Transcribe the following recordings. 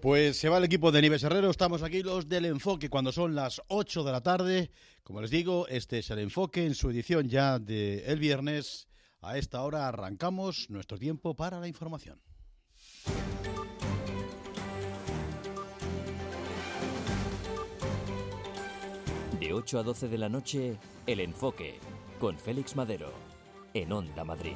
Pues se va el equipo de Nieves Herrero, estamos aquí los del Enfoque cuando son las 8 de la tarde. Como les digo, este es el Enfoque en su edición ya de el viernes. A esta hora arrancamos nuestro tiempo para la información. De 8 a 12 de la noche, El Enfoque, con Félix Madero, en Onda Madrid.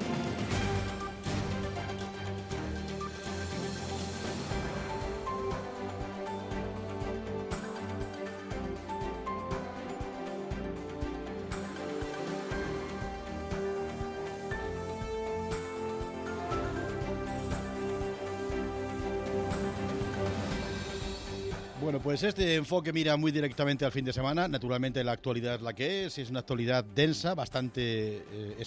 Bueno, pues este enfoque mira muy directamente al fin de semana. Naturalmente la actualidad es la que es una actualidad densa, bastante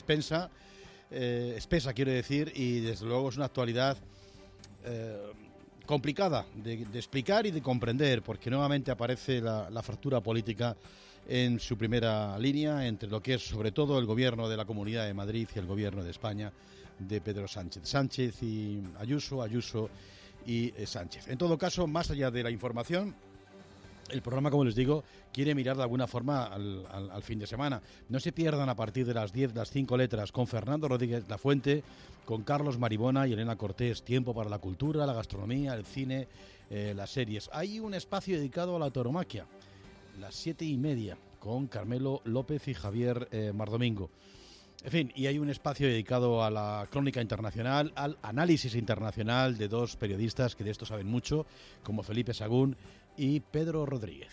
espesa quiero decir, y desde luego es una actualidad complicada de explicar y de comprender, porque nuevamente aparece la fractura política en su primera línea entre lo que es sobre todo el gobierno de la Comunidad de Madrid y el gobierno de España de Pedro Sánchez. Sánchez y Ayuso y Sánchez. En todo caso, más allá de la información, el programa, como les digo, quiere mirar de alguna forma al fin de semana. No se pierdan a partir de las 10, las 5 letras, con Fernando Rodríguez Lafuente, con Carlos Maribona y Elena Cortés. Tiempo para la cultura, la gastronomía, el cine, las series. Hay un espacio dedicado a la tauromaquia, las 7:30, con Carmelo López y Javier Mardomingo. En fin, y hay un espacio dedicado a la crónica internacional, al análisis internacional de dos periodistas que de esto saben mucho, como Felipe Sagún y Pedro Rodríguez.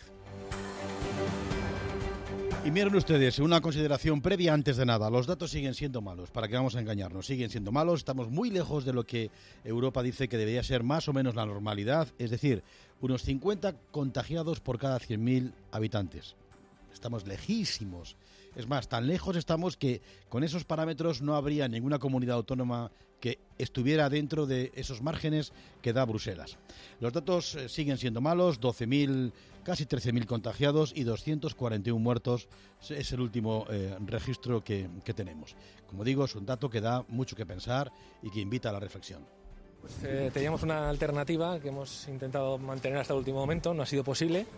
Y miren ustedes, una consideración previa antes de nada, los datos siguen siendo malos, para que vamos a engañarnos, siguen siendo malos, estamos muy lejos de lo que Europa dice que debería ser más o menos la normalidad, es decir, unos 50 contagiados por cada 100.000 habitantes. Estamos lejísimos. Es más, tan lejos estamos que con esos parámetros no habría ninguna comunidad autónoma que estuviera dentro de esos márgenes que da Bruselas. Los datos siguen siendo malos, 12.000, casi 13.000 contagiados y 241 muertos. Es el último registro que tenemos. Como digo, es un dato que da mucho que pensar y que invita a la reflexión. Pues, teníamos una alternativa que hemos intentado mantener hasta el último momento, no ha sido posible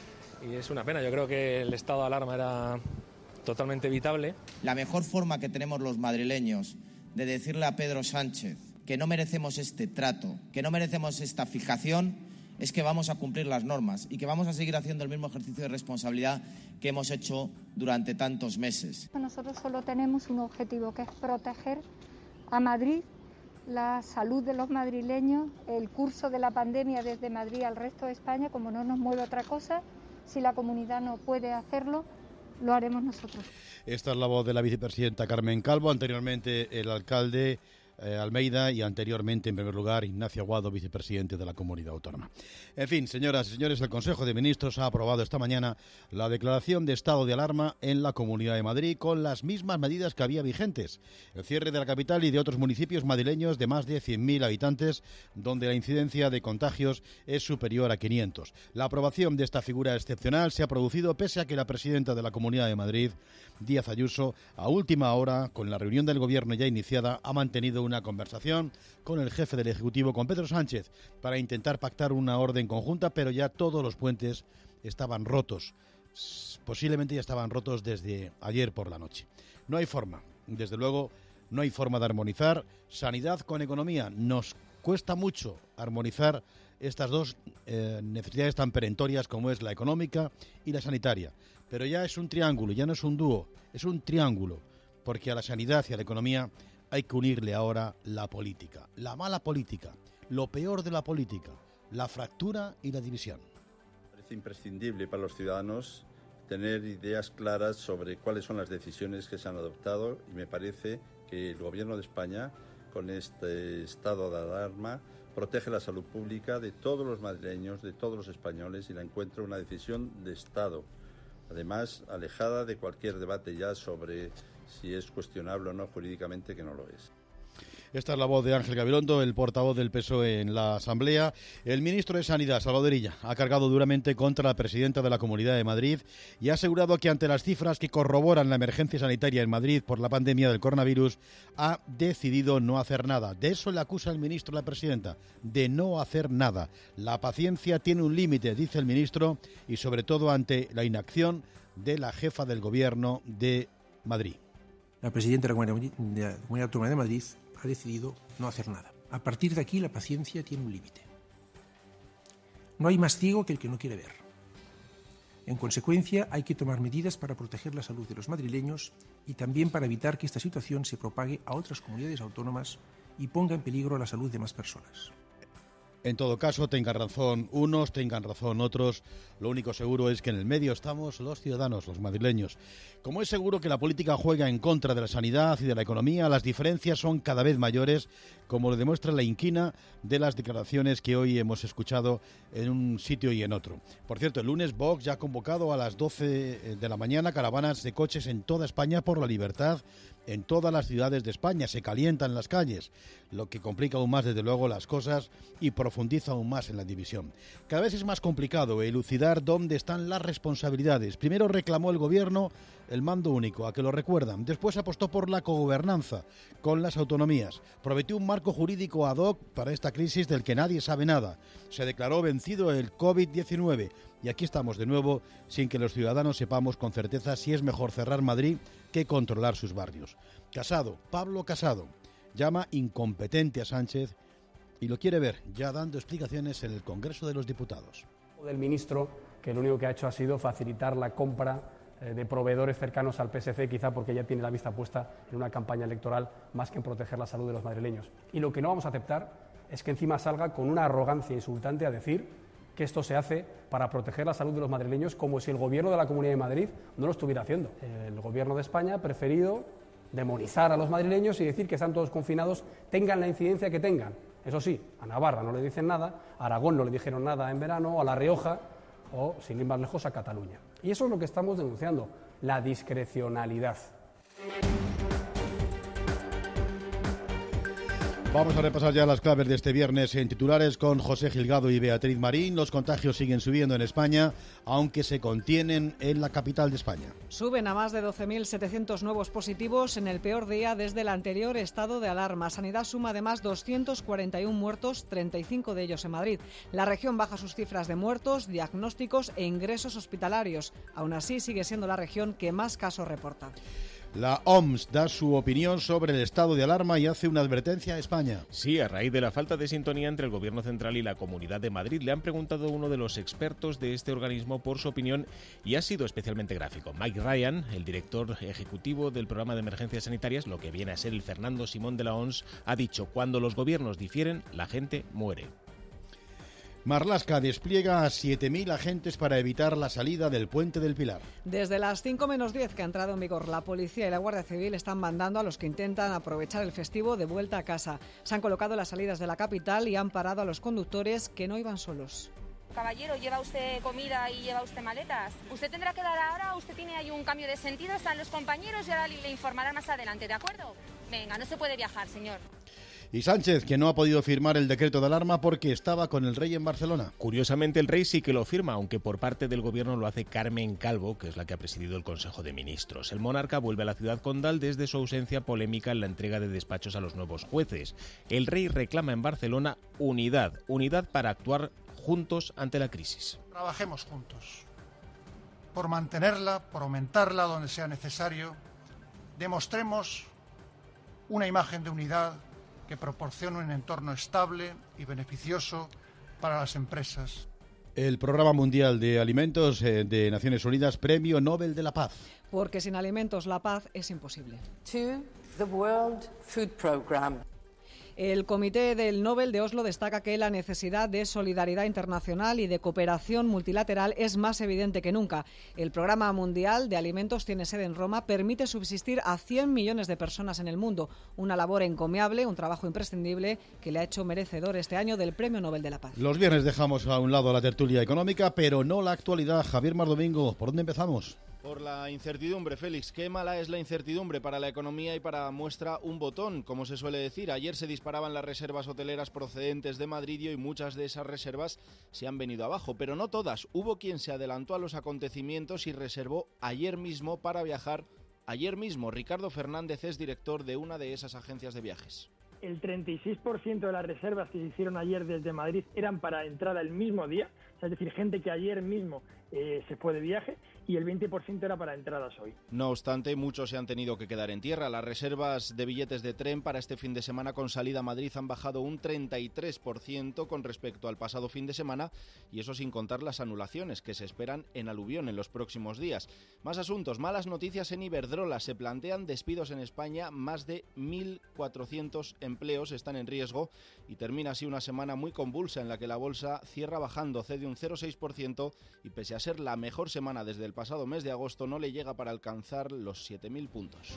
y es una pena. Yo creo que el estado de alarma era totalmente evitable. La mejor forma que tenemos los madrileños de decirle a Pedro Sánchez que no merecemos este trato, que no merecemos esta fijación, es que vamos a cumplir las normas y que vamos a seguir haciendo el mismo ejercicio de responsabilidad que hemos hecho durante tantos meses. Nosotros solo tenemos un objetivo, que es proteger a Madrid, la salud de los madrileños, el curso de la pandemia desde Madrid al resto de España, como no nos mueve otra cosa. Si la comunidad no puede hacerlo, lo haremos nosotros. Esta es la voz de la vicepresidenta Carmen Calvo, anteriormente el alcalde Almeida y anteriormente, en primer lugar, Ignacio Aguado, vicepresidente de la Comunidad Autónoma. En fin, señoras y señores, el Consejo de Ministros ha aprobado esta mañana la declaración de estado de alarma en la Comunidad de Madrid con las mismas medidas que había vigentes. El cierre de la capital y de otros municipios madrileños de más de 100.000 habitantes, donde la incidencia de contagios es superior a 500. La aprobación de esta figura excepcional se ha producido pese a que la presidenta de la Comunidad de Madrid, Díaz Ayuso, a última hora, con la reunión del Gobierno ya iniciada, ha mantenido una conversación con el jefe del Ejecutivo, con Pedro Sánchez, para intentar pactar una orden conjunta, pero ya todos los puentes estaban rotos. Posiblemente ya estaban rotos desde ayer por la noche. No hay forma, desde luego, no hay forma de armonizar sanidad con economía. Nos cuesta mucho armonizar estas dos necesidades tan perentorias como es la económica y la sanitaria. Pero ya es un triángulo, ya no es un dúo, es un triángulo, porque a la sanidad y a la economía hay que unirle ahora la política, la mala política, lo peor de la política, la fractura y la división. Parece imprescindible para los ciudadanos tener ideas claras sobre cuáles son las decisiones que se han adoptado y me parece que el Gobierno de España, con este estado de alarma, protege la salud pública de todos los madrileños, de todos los españoles y la encuentra una decisión de Estado. Además, alejada de cualquier debate ya sobre si es cuestionable o no jurídicamente, que no lo es. Esta es la voz de Ángel Gabilondo, el portavoz del PSOE en la Asamblea. El ministro de Sanidad, Salvador Illa, ha cargado duramente contra la presidenta de la Comunidad de Madrid y ha asegurado que ante las cifras que corroboran la emergencia sanitaria en Madrid por la pandemia del coronavirus, ha decidido no hacer nada. De eso le acusa el ministro a la presidenta, de no hacer nada. La paciencia tiene un límite, dice el ministro, y sobre todo ante la inacción de la jefa del Gobierno de Madrid. La presidenta de la Comunidad Autónoma de Madrid ha decidido no hacer nada. A partir de aquí la paciencia tiene un límite. No hay más ciego que el que no quiere ver. En consecuencia, hay que tomar medidas para proteger la salud de los madrileños y también para evitar que esta situación se propague a otras comunidades autónomas y ponga en peligro la salud de más personas. En todo caso, tengan razón unos, tengan razón otros. Lo único seguro es que en el medio estamos los ciudadanos, los madrileños. Como es seguro que la política juega en contra de la sanidad y de la economía, las diferencias son cada vez mayores, como lo demuestra la inquina de las declaraciones que hoy hemos escuchado en un sitio y en otro. Por cierto, el lunes Vox ya ha convocado a las 12 de la mañana caravanas de coches en toda España por la libertad, en todas las ciudades de España. Se calientan las calles, lo que complica aún más, desde luego, las cosas y profundiza aún más en la división. Cada vez es más complicado elucidar dónde están las responsabilidades. Primero reclamó el Gobierno el mando único, a que lo recuerdan. Después apostó por la cogobernanza con las autonomías. Prometió un marco jurídico ad hoc para esta crisis del que nadie sabe nada. Se declaró vencido el COVID-19. Y aquí estamos de nuevo, sin que los ciudadanos sepamos con certeza si es mejor cerrar Madrid que controlar sus barrios. Casado, Pablo Casado, llama incompetente a Sánchez y lo quiere ver ya dando explicaciones en el Congreso de los Diputados. Del ministro, que lo único que ha hecho ha sido facilitar la compra de proveedores cercanos al PSC, quizá porque ya tiene la vista puesta en una campaña electoral más que en proteger la salud de los madrileños. Y lo que no vamos a aceptar es que encima salga con una arrogancia insultante a decir que esto se hace para proteger la salud de los madrileños, como si el Gobierno de la Comunidad de Madrid no lo estuviera haciendo. El Gobierno de España ha preferido demonizar a los madrileños y decir que están todos confinados, tengan la incidencia que tengan. Eso sí, a Navarra no le dicen nada, a Aragón no le dijeron nada en verano, a La Rioja o, sin ir más lejos, a Cataluña. Y eso es lo que estamos denunciando, la discrecionalidad. Vamos a repasar ya las claves de este viernes en titulares con José Gilgado y Beatriz Marín. Los contagios siguen subiendo en España, aunque se contienen en la capital de España. Suben a más de 12.700 nuevos positivos en el peor día desde el anterior estado de alarma. Sanidad suma además 241 muertos, 35 de ellos en Madrid. La región baja sus cifras de muertos, diagnósticos e ingresos hospitalarios. Aún así, sigue siendo la región que más casos reporta. La OMS da su opinión sobre el estado de alarma y hace una advertencia a España. Sí, a raíz de la falta de sintonía entre el Gobierno central y la Comunidad de Madrid, le han preguntado a uno de los expertos de este organismo por su opinión y ha sido especialmente gráfico. Mike Ryan, el director ejecutivo del programa de emergencias sanitarias, lo que viene a ser el Fernando Simón de la OMS, ha dicho: cuando los gobiernos difieren, la gente muere. Marlaska despliega a 7.000 agentes para evitar la salida del Puente del Pilar. Desde las 5 menos 10 que ha entrado en vigor, la policía y la Guardia Civil están mandando a los que intentan aprovechar el festivo de vuelta a casa. Se han colocado las salidas de la capital y han parado a los conductores que no iban solos. Caballero, ¿lleva usted comida y lleva usted maletas? Usted tendrá que dar ahora, usted tiene ahí un cambio de sentido, están los compañeros y ahora le informarán más adelante, ¿de acuerdo? Venga, no se puede viajar, señor. Y Sánchez, que no ha podido firmar el decreto de alarma porque estaba con el rey en Barcelona. Curiosamente, el rey sí que lo firma, aunque por parte del gobierno lo hace Carmen Calvo, que es la que ha presidido el Consejo de Ministros. El monarca vuelve a la ciudad condal desde su ausencia polémica en la entrega de despachos a los nuevos jueces. El rey reclama en Barcelona unidad para actuar juntos ante la crisis. Trabajemos juntos, por mantenerla, por aumentarla donde sea necesario. Demostremos una imagen de unidad que proporcione un entorno estable y beneficioso para las empresas. El Programa Mundial de Alimentos de Naciones Unidas, Premio Nobel de la Paz. Porque sin alimentos la paz es imposible. To the World Food Programme. El Comité del Nobel de Oslo destaca que la necesidad de solidaridad internacional y de cooperación multilateral es más evidente que nunca. El Programa Mundial de Alimentos tiene sede en Roma, permite subsistir a 100 millones de personas en el mundo. Una labor encomiable, un trabajo imprescindible que le ha hecho merecedor este año del Premio Nobel de la Paz. Los viernes dejamos a un lado la tertulia económica, pero no la actualidad. Javier Mardomingo, ¿por dónde empezamos? Por la incertidumbre, Félix. Qué mala es la incertidumbre para la economía y para muestra un botón, como se suele decir. Ayer se disparaban las reservas hoteleras procedentes de Madrid y muchas de esas reservas se han venido abajo, pero no todas. Hubo quien se adelantó a los acontecimientos y reservó ayer mismo para viajar. Ayer mismo, Ricardo Fernández es director de una de esas agencias de viajes. El 36% de las reservas que se hicieron ayer desde Madrid eran para entrada el mismo día, es decir, gente que ayer mismo se fue de viaje, y el 20% era para entradas hoy. No obstante, muchos se han tenido que quedar en tierra. Las reservas de billetes de tren para este fin de semana con salida a Madrid han bajado un 33% con respecto al pasado fin de semana, y eso sin contar las anulaciones que se esperan en aluvión en los próximos días. Más asuntos, malas noticias en Iberdrola. Se plantean despidos en España, más de 1.400 empleos están en riesgo y termina así una semana muy convulsa en la que la bolsa cierra bajando, cede un 0,6% y pese a ser la mejor semana desde el pasado mes de agosto no le llega para alcanzar los 7.000 puntos.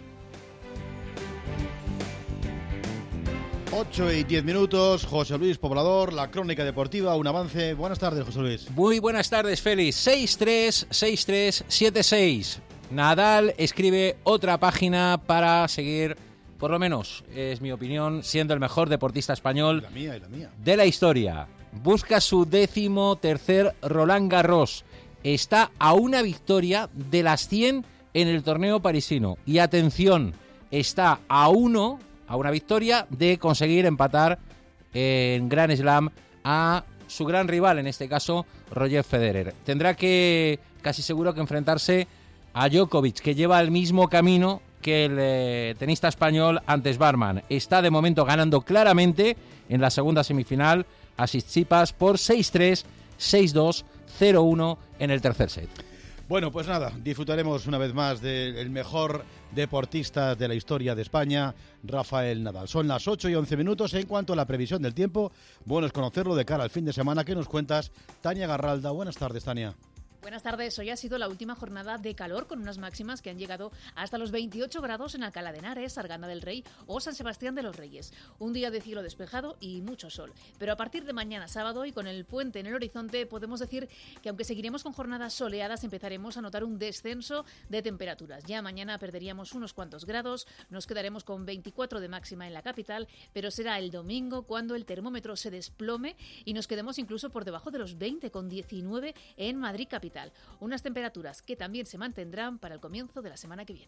8 y 10 minutos, José Luis Poblador, la crónica deportiva, un avance. Buenas tardes, José Luis. Muy buenas tardes, Félix. 6-3, 6-3, 7-6. Nadal escribe otra página para seguir, por lo menos, es mi opinión, siendo el mejor deportista español La mía. de la historia. Busca su 13º Roland Garros. Está a una victoria de las 100 en el torneo parisino. Y atención, está a una victoria de conseguir empatar en Grand Slam a su gran rival, en este caso Roger Federer. Tendrá que, casi seguro, que enfrentarse a Djokovic, que lleva el mismo camino que el tenista español Ante Barman. Está de momento ganando claramente en la segunda semifinal a Tsitsipas por 6-3, 6-2, 0-1 en el tercer set. Bueno, pues nada, disfrutaremos una vez más del mejor deportista de la historia de España, Rafael Nadal. Son las 8 y 11 minutos. En cuanto a la previsión del tiempo, bueno es conocerlo de cara al fin de semana. ¿Qué nos cuentas, Tania Garralda? Buenas tardes, Tania. Buenas tardes. Hoy ha sido la última jornada de calor con unas máximas que han llegado hasta los 28 grados en Alcalá de Henares, Arganda del Rey o San Sebastián de los Reyes. Un día de cielo despejado y mucho sol. Pero a partir de mañana sábado y con el puente en el horizonte podemos decir que aunque seguiremos con jornadas soleadas empezaremos a notar un descenso de temperaturas. Ya mañana perderíamos unos cuantos grados, nos quedaremos con 24 de máxima en la capital, pero será el domingo cuando el termómetro se desplome y nos quedemos incluso por debajo de los 20 con 19 en Madrid capital. Unas temperaturas que también se mantendrán para el comienzo de la semana que viene.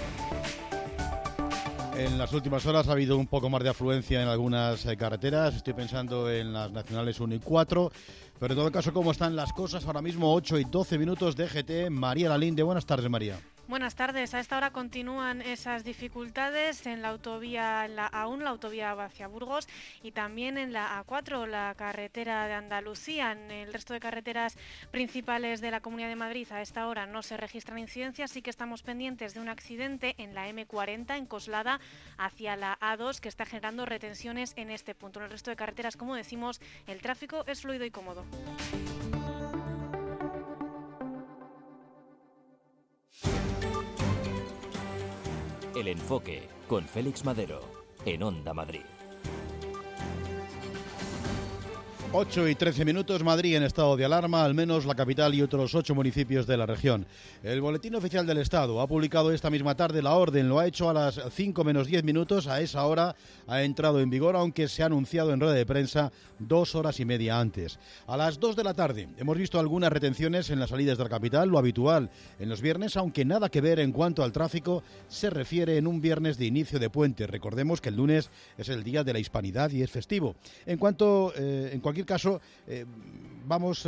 En las últimas horas ha habido un poco más de afluencia en algunas carreteras. Estoy pensando en las nacionales 1 y 4. Pero en todo caso, ¿cómo están las cosas? Ahora mismo 8 y 12 minutos de GT. María Lalinde, buenas tardes, María. Buenas tardes. A esta hora continúan esas dificultades en la autovía, en la A1, la autovía hacia Burgos, y también en la A4, la carretera de Andalucía. En el resto de carreteras principales de la Comunidad de Madrid a esta hora no se registran incidencias, sí que estamos pendientes de un accidente en la M40 en Coslada hacia la A2 que está generando retenciones en este punto. En el resto de carreteras, como decimos, el tráfico es fluido y cómodo. El Enfoque, con Félix Madero, en Onda Madrid. 8 y 13 minutos, Madrid en estado de alarma, al menos la capital y otros 8 municipios de la región. El Boletín Oficial del Estado ha publicado esta misma tarde la orden, lo ha hecho a las 5 menos 10 minutos, a esa hora ha entrado en vigor, aunque se ha anunciado en rueda de prensa 2 horas y media antes. A las 2 de la tarde hemos visto algunas retenciones en las salidas de la capital, lo habitual en los viernes, aunque nada que ver en cuanto al tráfico se refiere en un viernes de inicio de puente. Recordemos que el lunes es el Día de la Hispanidad y es festivo. En cualquier caso, vamos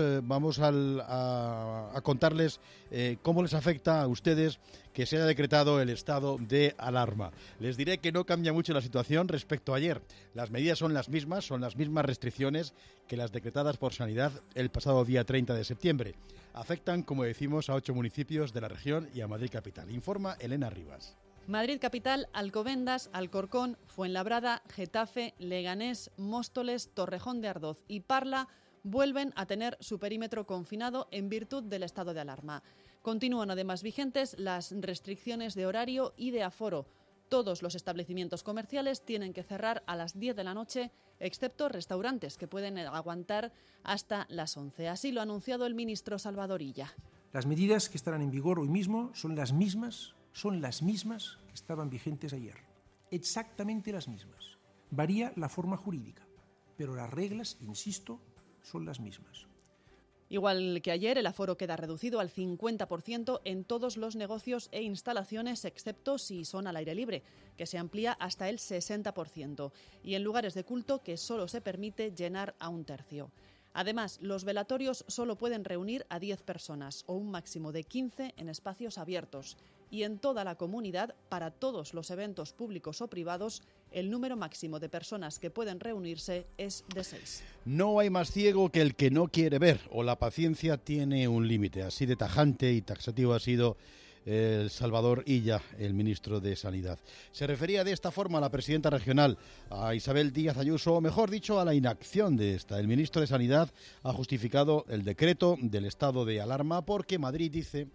a contarles cómo les afecta a ustedes que se haya decretado el estado de alarma. Les diré que no cambia mucho la situación respecto a ayer. Las medidas son las mismas restricciones que las decretadas por Sanidad el pasado día 30 de septiembre. Afectan, como decimos, a 8 municipios de la región y a Madrid capital. Informa Elena Rivas. Madrid capital, Alcobendas, Alcorcón, Fuenlabrada, Getafe, Leganés, Móstoles, Torrejón de Ardoz y Parla vuelven a tener su perímetro confinado en virtud del estado de alarma. Continúan además vigentes las restricciones de horario y de aforo. Todos los establecimientos comerciales tienen que cerrar a las 10 de la noche, excepto restaurantes que pueden aguantar hasta las 11. Así lo ha anunciado el ministro Salvador Illa. Las medidas que estarán en vigor hoy mismo son las mismas que estaban vigentes ayer. Exactamente las mismas. Varía la forma jurídica, pero las reglas, insisto, son las mismas. Igual que ayer, el aforo queda reducido al 50% en todos los negocios e instalaciones, excepto si son al aire libre, que se amplía hasta el 60%, y en lugares de culto que solo se permite llenar a un tercio. Además, los velatorios solo pueden reunir a 10 personas o un máximo de 15 en espacios abiertos. Y en toda la comunidad, para todos los eventos públicos o privados, el número máximo de personas que pueden reunirse es de 6. No hay más ciego que el que no quiere ver, o la paciencia tiene un límite. Así de tajante y taxativo ha sido Salvador Illa, el ministro de Sanidad. Se refería de esta forma a la presidenta regional, a Isabel Díaz Ayuso, o mejor dicho, a la inacción de esta. El ministro de Sanidad ha justificado el decreto del estado de alarma porque Madrid dice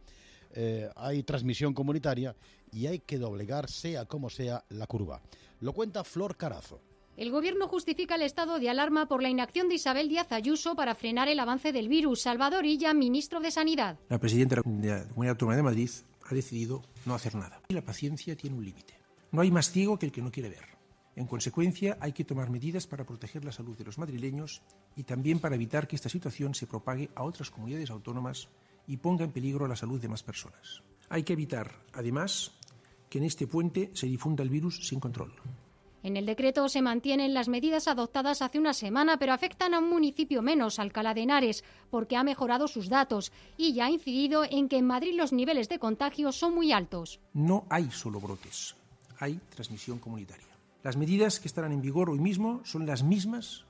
hay transmisión comunitaria y hay que doblegar, sea como sea, la curva. Lo cuenta Flor Carazo. El Gobierno justifica el estado de alarma por la inacción de Isabel Díaz Ayuso para frenar el avance del virus. Salvador Illa, ministro de Sanidad. La presidenta de la Comunidad Autónoma de Madrid ha decidido no hacer nada. Y la paciencia tiene un límite. No hay más ciego que el que no quiere ver. En consecuencia, hay que tomar medidas para proteger la salud de los madrileños y también para evitar que esta situación se propague a otras comunidades autónomas y ponga en peligro la salud de más personas. Hay que evitar, además, que en este puente se difunda el virus sin control. En el decreto se mantienen las medidas adoptadas hace una semana, pero afectan a un municipio menos, Alcalá de Henares, porque ha mejorado sus datos y ya ha incidido en que en Madrid los niveles de contagio son muy altos. No hay solo brotes, hay transmisión comunitaria. Las medidas que estarán en vigor hoy mismo son las mismas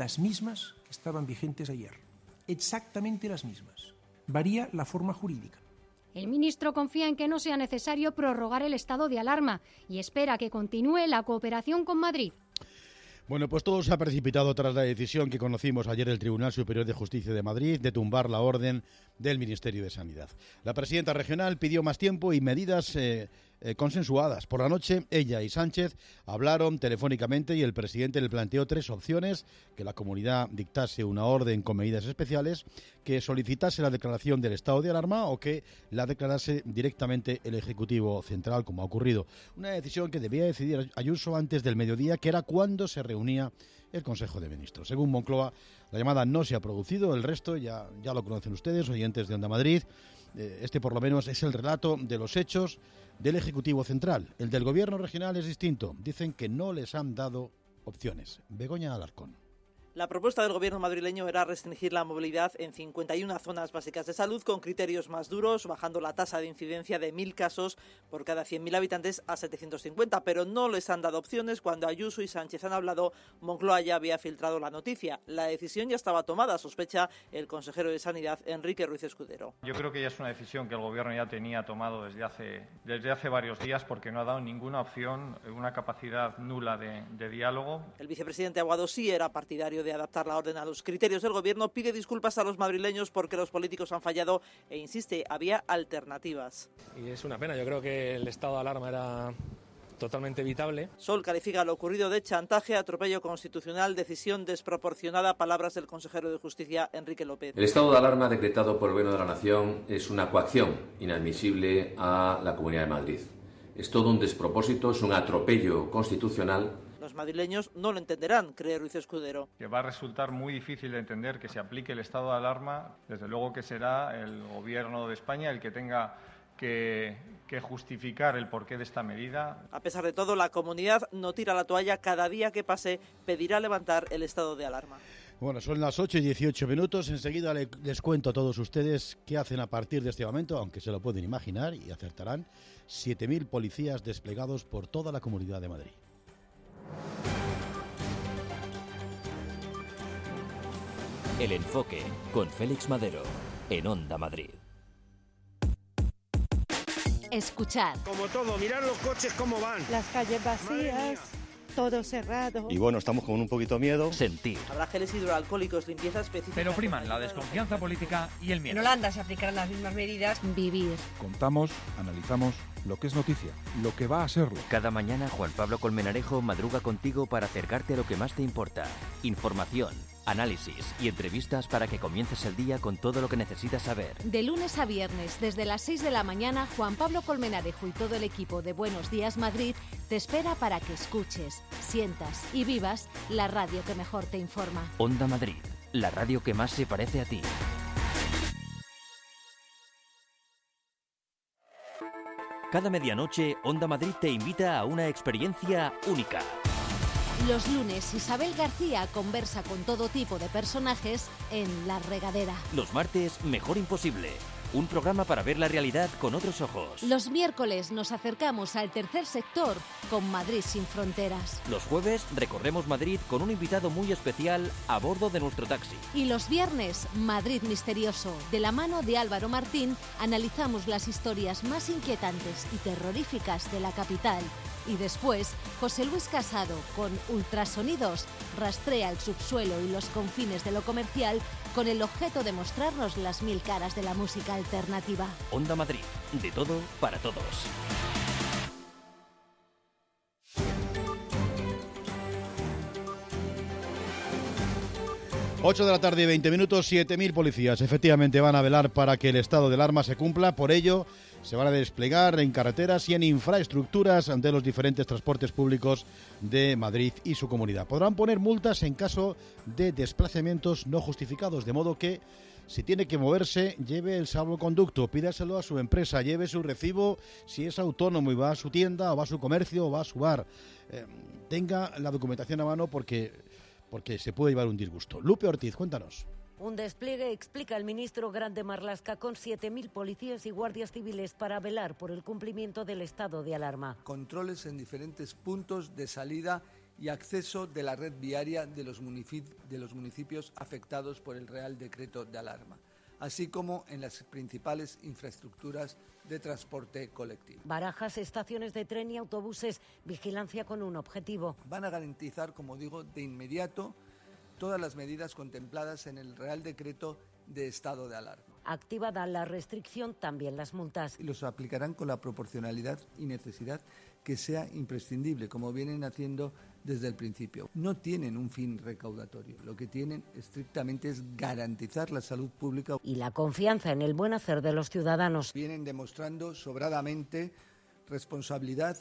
que estaban vigentes ayer. Exactamente las mismas. Varía la forma jurídica. El ministro confía en que no sea necesario prorrogar el estado de alarma y espera que continúe la cooperación con Madrid. Bueno, pues todo se ha precipitado tras la decisión que conocimos ayer del Tribunal Superior de Justicia de Madrid de tumbar la orden del Ministerio de Sanidad. La presidenta regional pidió más tiempo y medidas consensuadas. Por la noche, ella y Sánchez hablaron telefónicamente y el presidente le planteó 3 opciones: que la comunidad dictase una orden con medidas especiales, que solicitase la declaración del estado de alarma o que la declarase directamente el Ejecutivo Central, como ha ocurrido. Una decisión que debía decidir Ayuso antes del mediodía, que era cuando se reunía el Consejo de Ministros. Según Moncloa, la llamada no se ha producido, el resto ya lo conocen ustedes, oyentes de Onda Madrid. Este por lo menos es el relato de los hechos del Ejecutivo Central. El del Gobierno regional es distinto. Dicen que no les han dado opciones. Begoña Alarcón. La propuesta del Gobierno madrileño era restringir la movilidad en 51 zonas básicas de salud con criterios más duros, bajando la tasa de incidencia de 1.000 casos por cada 100.000 habitantes a 750, pero no les han dado opciones. Cuando Ayuso y Sánchez han hablado, Moncloa ya había filtrado la noticia. La decisión ya estaba tomada, sospecha el consejero de Sanidad, Enrique Ruiz Escudero. Yo creo que ya es una decisión que el Gobierno ya tenía tomado desde hace varios días, porque no ha dado ninguna opción, una capacidad nula de diálogo. El vicepresidente Aguado sí era partidario de adaptar la orden a los criterios del Gobierno, pide disculpas a los madrileños porque los políticos han fallado e insiste, había alternativas. Y es una pena, yo creo que el estado de alarma era totalmente evitable. Sol califica lo ocurrido de chantaje, atropello constitucional, decisión desproporcionada, palabras del consejero de Justicia, Enrique López. El estado de alarma decretado por el Gobierno de la Nación es una coacción inadmisible a la Comunidad de Madrid. Es todo un despropósito, es un atropello constitucional. Los madrileños no lo entenderán, cree Ruiz Escudero. Que va a resultar muy difícil de entender que se aplique el estado de alarma. Desde luego que será el Gobierno de España el que tenga que justificar el porqué de esta medida. A pesar de todo, la comunidad no tira la toalla. Cada día que pase pedirá levantar el estado de alarma. Bueno, son las 8:18. Enseguida les cuento a todos ustedes qué hacen a partir de este momento, aunque se lo pueden imaginar y acertarán. 7.000 policías desplegados por toda la Comunidad de Madrid. El Enfoque, con Félix Madero, en Onda Madrid. Escuchar. Como todo, mirar los coches cómo van. Las calles vacías, todo cerrado. Y bueno, estamos con un poquito de miedo. Sentir. Habrá geles hidroalcohólicos, limpieza específica. Pero priman la desconfianza política y el miedo. En Holanda se aplicarán las mismas medidas. Vivir. Contamos, analizamos lo que es noticia, lo que va a serlo. Cada mañana Juan Pablo Colmenarejo madruga contigo para acercarte a lo que más te importa. Información, análisis y entrevistas para que comiences el día con todo lo que necesitas saber. De lunes a viernes, desde las 6 de la mañana, Juan Pablo Colmenarejo y todo el equipo de Buenos Días Madrid te espera para que escuches, sientas y vivas la radio que mejor te informa. Onda Madrid, la radio que más se parece a ti. Cada medianoche, Onda Madrid te invita a una experiencia única. Los lunes, Isabel García conversa con todo tipo de personajes en La Regadera. Los martes, Mejor Imposible. Un programa para ver la realidad con otros ojos. Los miércoles nos acercamos al tercer sector con Madrid sin fronteras. Los jueves recorremos Madrid con un invitado muy especial a bordo de nuestro taxi. Y los viernes, Madrid Misterioso. De la mano de Álvaro Martín, analizamos las historias más inquietantes y terroríficas de la capital. Y después, José Luis Casado, con Ultrasonidos, rastrea el subsuelo y los confines de lo comercial con el objeto de mostrarnos las 1000 caras de la música alternativa. Onda Madrid, de todo para todos. Ocho de la tarde y 20 minutos, 7.000 policías efectivamente van a velar para que el estado de alarma se cumpla. Por ello, se van a desplegar en carreteras y en infraestructuras de los diferentes transportes públicos de Madrid y su comunidad. Podrán poner multas en caso de desplazamientos no justificados, de modo que si tiene que moverse, lleve el salvoconducto, pídaselo a su empresa, lleve su recibo si es autónomo y va a su tienda o va a su comercio o va a su bar. Tenga la documentación a mano porque se puede llevar un disgusto. Lupe Ortiz, cuéntanos. Un despliegue, explica el ministro Grande Marlaska, con 7.000 policías y guardias civiles para velar por el cumplimiento del estado de alarma. Controles en diferentes puntos de salida y acceso de la red viaria de los municipios afectados por el Real Decreto de Alarma, así como en las principales infraestructuras de transporte colectivo. Barajas, estaciones de tren y autobuses, vigilancia con un objetivo. Van a garantizar, como digo, de inmediato todas las medidas contempladas en el Real Decreto de estado de alarma. Activada la restricción, también las multas. Y los aplicarán con la proporcionalidad y necesidad que sea imprescindible, como vienen haciendo desde el principio. No tienen un fin recaudatorio, lo que tienen estrictamente es garantizar la salud pública. Y la confianza en el buen hacer de los ciudadanos. Vienen demostrando sobradamente responsabilidad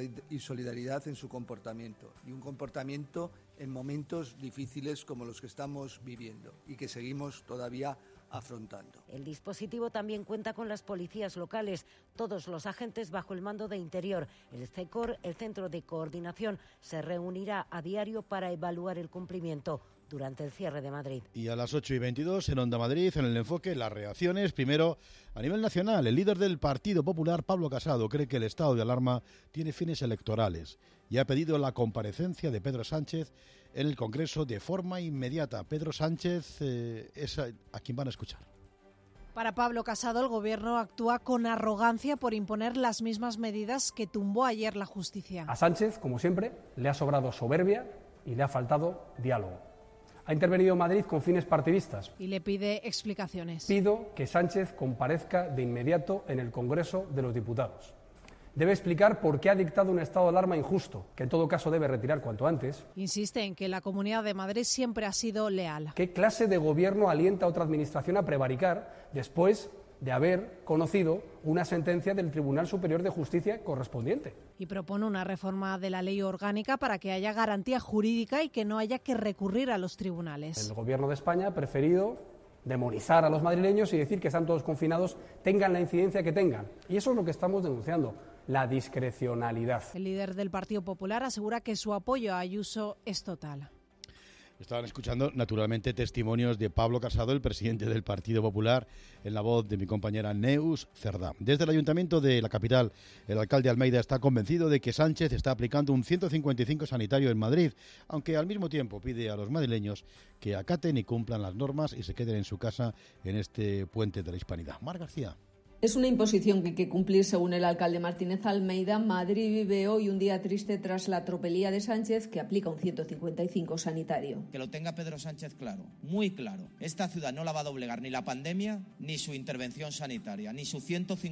y solidaridad en su comportamiento, y un comportamiento en momentos difíciles como los que estamos viviendo y que seguimos todavía afrontando. El dispositivo también cuenta con las policías locales, todos los agentes bajo el mando de Interior. El CECOR, el Centro de Coordinación, se reunirá a diario para evaluar el cumplimiento durante el cierre de Madrid. Y a las 8:22 en Onda Madrid, en el enfoque, las reacciones. Primero, a nivel nacional, el líder del Partido Popular, Pablo Casado, cree que el estado de alarma tiene fines electorales y ha pedido la comparecencia de Pedro Sánchez en el Congreso de forma inmediata. Pedro Sánchez es a quien van a escuchar. Para Pablo Casado, el Gobierno actúa con arrogancia por imponer las mismas medidas que tumbó ayer la justicia. A Sánchez, como siempre, le ha sobrado soberbia y le ha faltado diálogo. Ha intervenido Madrid con fines partidistas. Y le pide explicaciones. Pido que Sánchez comparezca de inmediato en el Congreso de los Diputados. Debe explicar por qué ha dictado un estado de alarma injusto, que en todo caso debe retirar cuanto antes. Insiste en que la Comunidad de Madrid siempre ha sido leal. ¿Qué clase de gobierno alienta a otra administración a prevaricar después de haber conocido una sentencia del Tribunal Superior de Justicia correspondiente? Y propone una reforma de la ley orgánica para que haya garantía jurídica y que no haya que recurrir a los tribunales. El Gobierno de España ha preferido demonizar a los madrileños y decir que están todos confinados, tengan la incidencia que tengan. Y eso es lo que estamos denunciando, la discrecionalidad. El líder del Partido Popular asegura que su apoyo a Ayuso es total. Estaban escuchando, naturalmente, testimonios de Pablo Casado, el presidente del Partido Popular, en la voz de mi compañera Neus Cerdá. Desde el Ayuntamiento de la capital, el alcalde Almeida está convencido de que Sánchez está aplicando un 155 sanitario en Madrid, aunque al mismo tiempo pide a los madrileños que acaten y cumplan las normas y se queden en su casa en este puente de la Hispanidad. Mar García. Es una imposición que hay que cumplir, según el alcalde Martínez Almeida. Madrid vive hoy un día triste tras la tropelía de Sánchez, que aplica un 155 sanitario. Que lo tenga Pedro Sánchez claro, muy claro. Esta ciudad no la va a doblegar ni la pandemia, ni su intervención sanitaria, ni su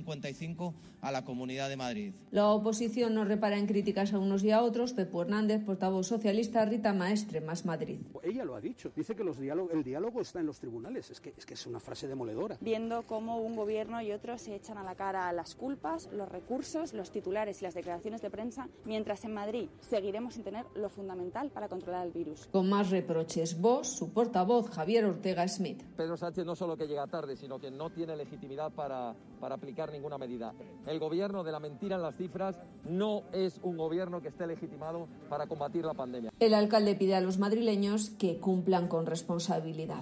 155 a la Comunidad de Madrid. La oposición no repara en críticas a unos y a otros. Pepo Hernández, portavoz socialista, Rita Maestre, Más Madrid. ella lo ha dicho. Dice que el diálogo está en los tribunales. Es que es una frase demoledora. Viendo cómo un gobierno y otro se echan a la cara las culpas, los recursos, los titulares y las declaraciones de prensa, mientras en Madrid seguiremos sin tener lo fundamental para controlar el virus. Con más reproches, Vox, su portavoz Javier Ortega Smith. Pedro Sánchez no solo que llega tarde, sino que no tiene legitimidad para aplicar ninguna medida. El gobierno de la mentira en las cifras no es un gobierno que esté legitimado para combatir la pandemia. El alcalde pide a los madrileños que cumplan con responsabilidad.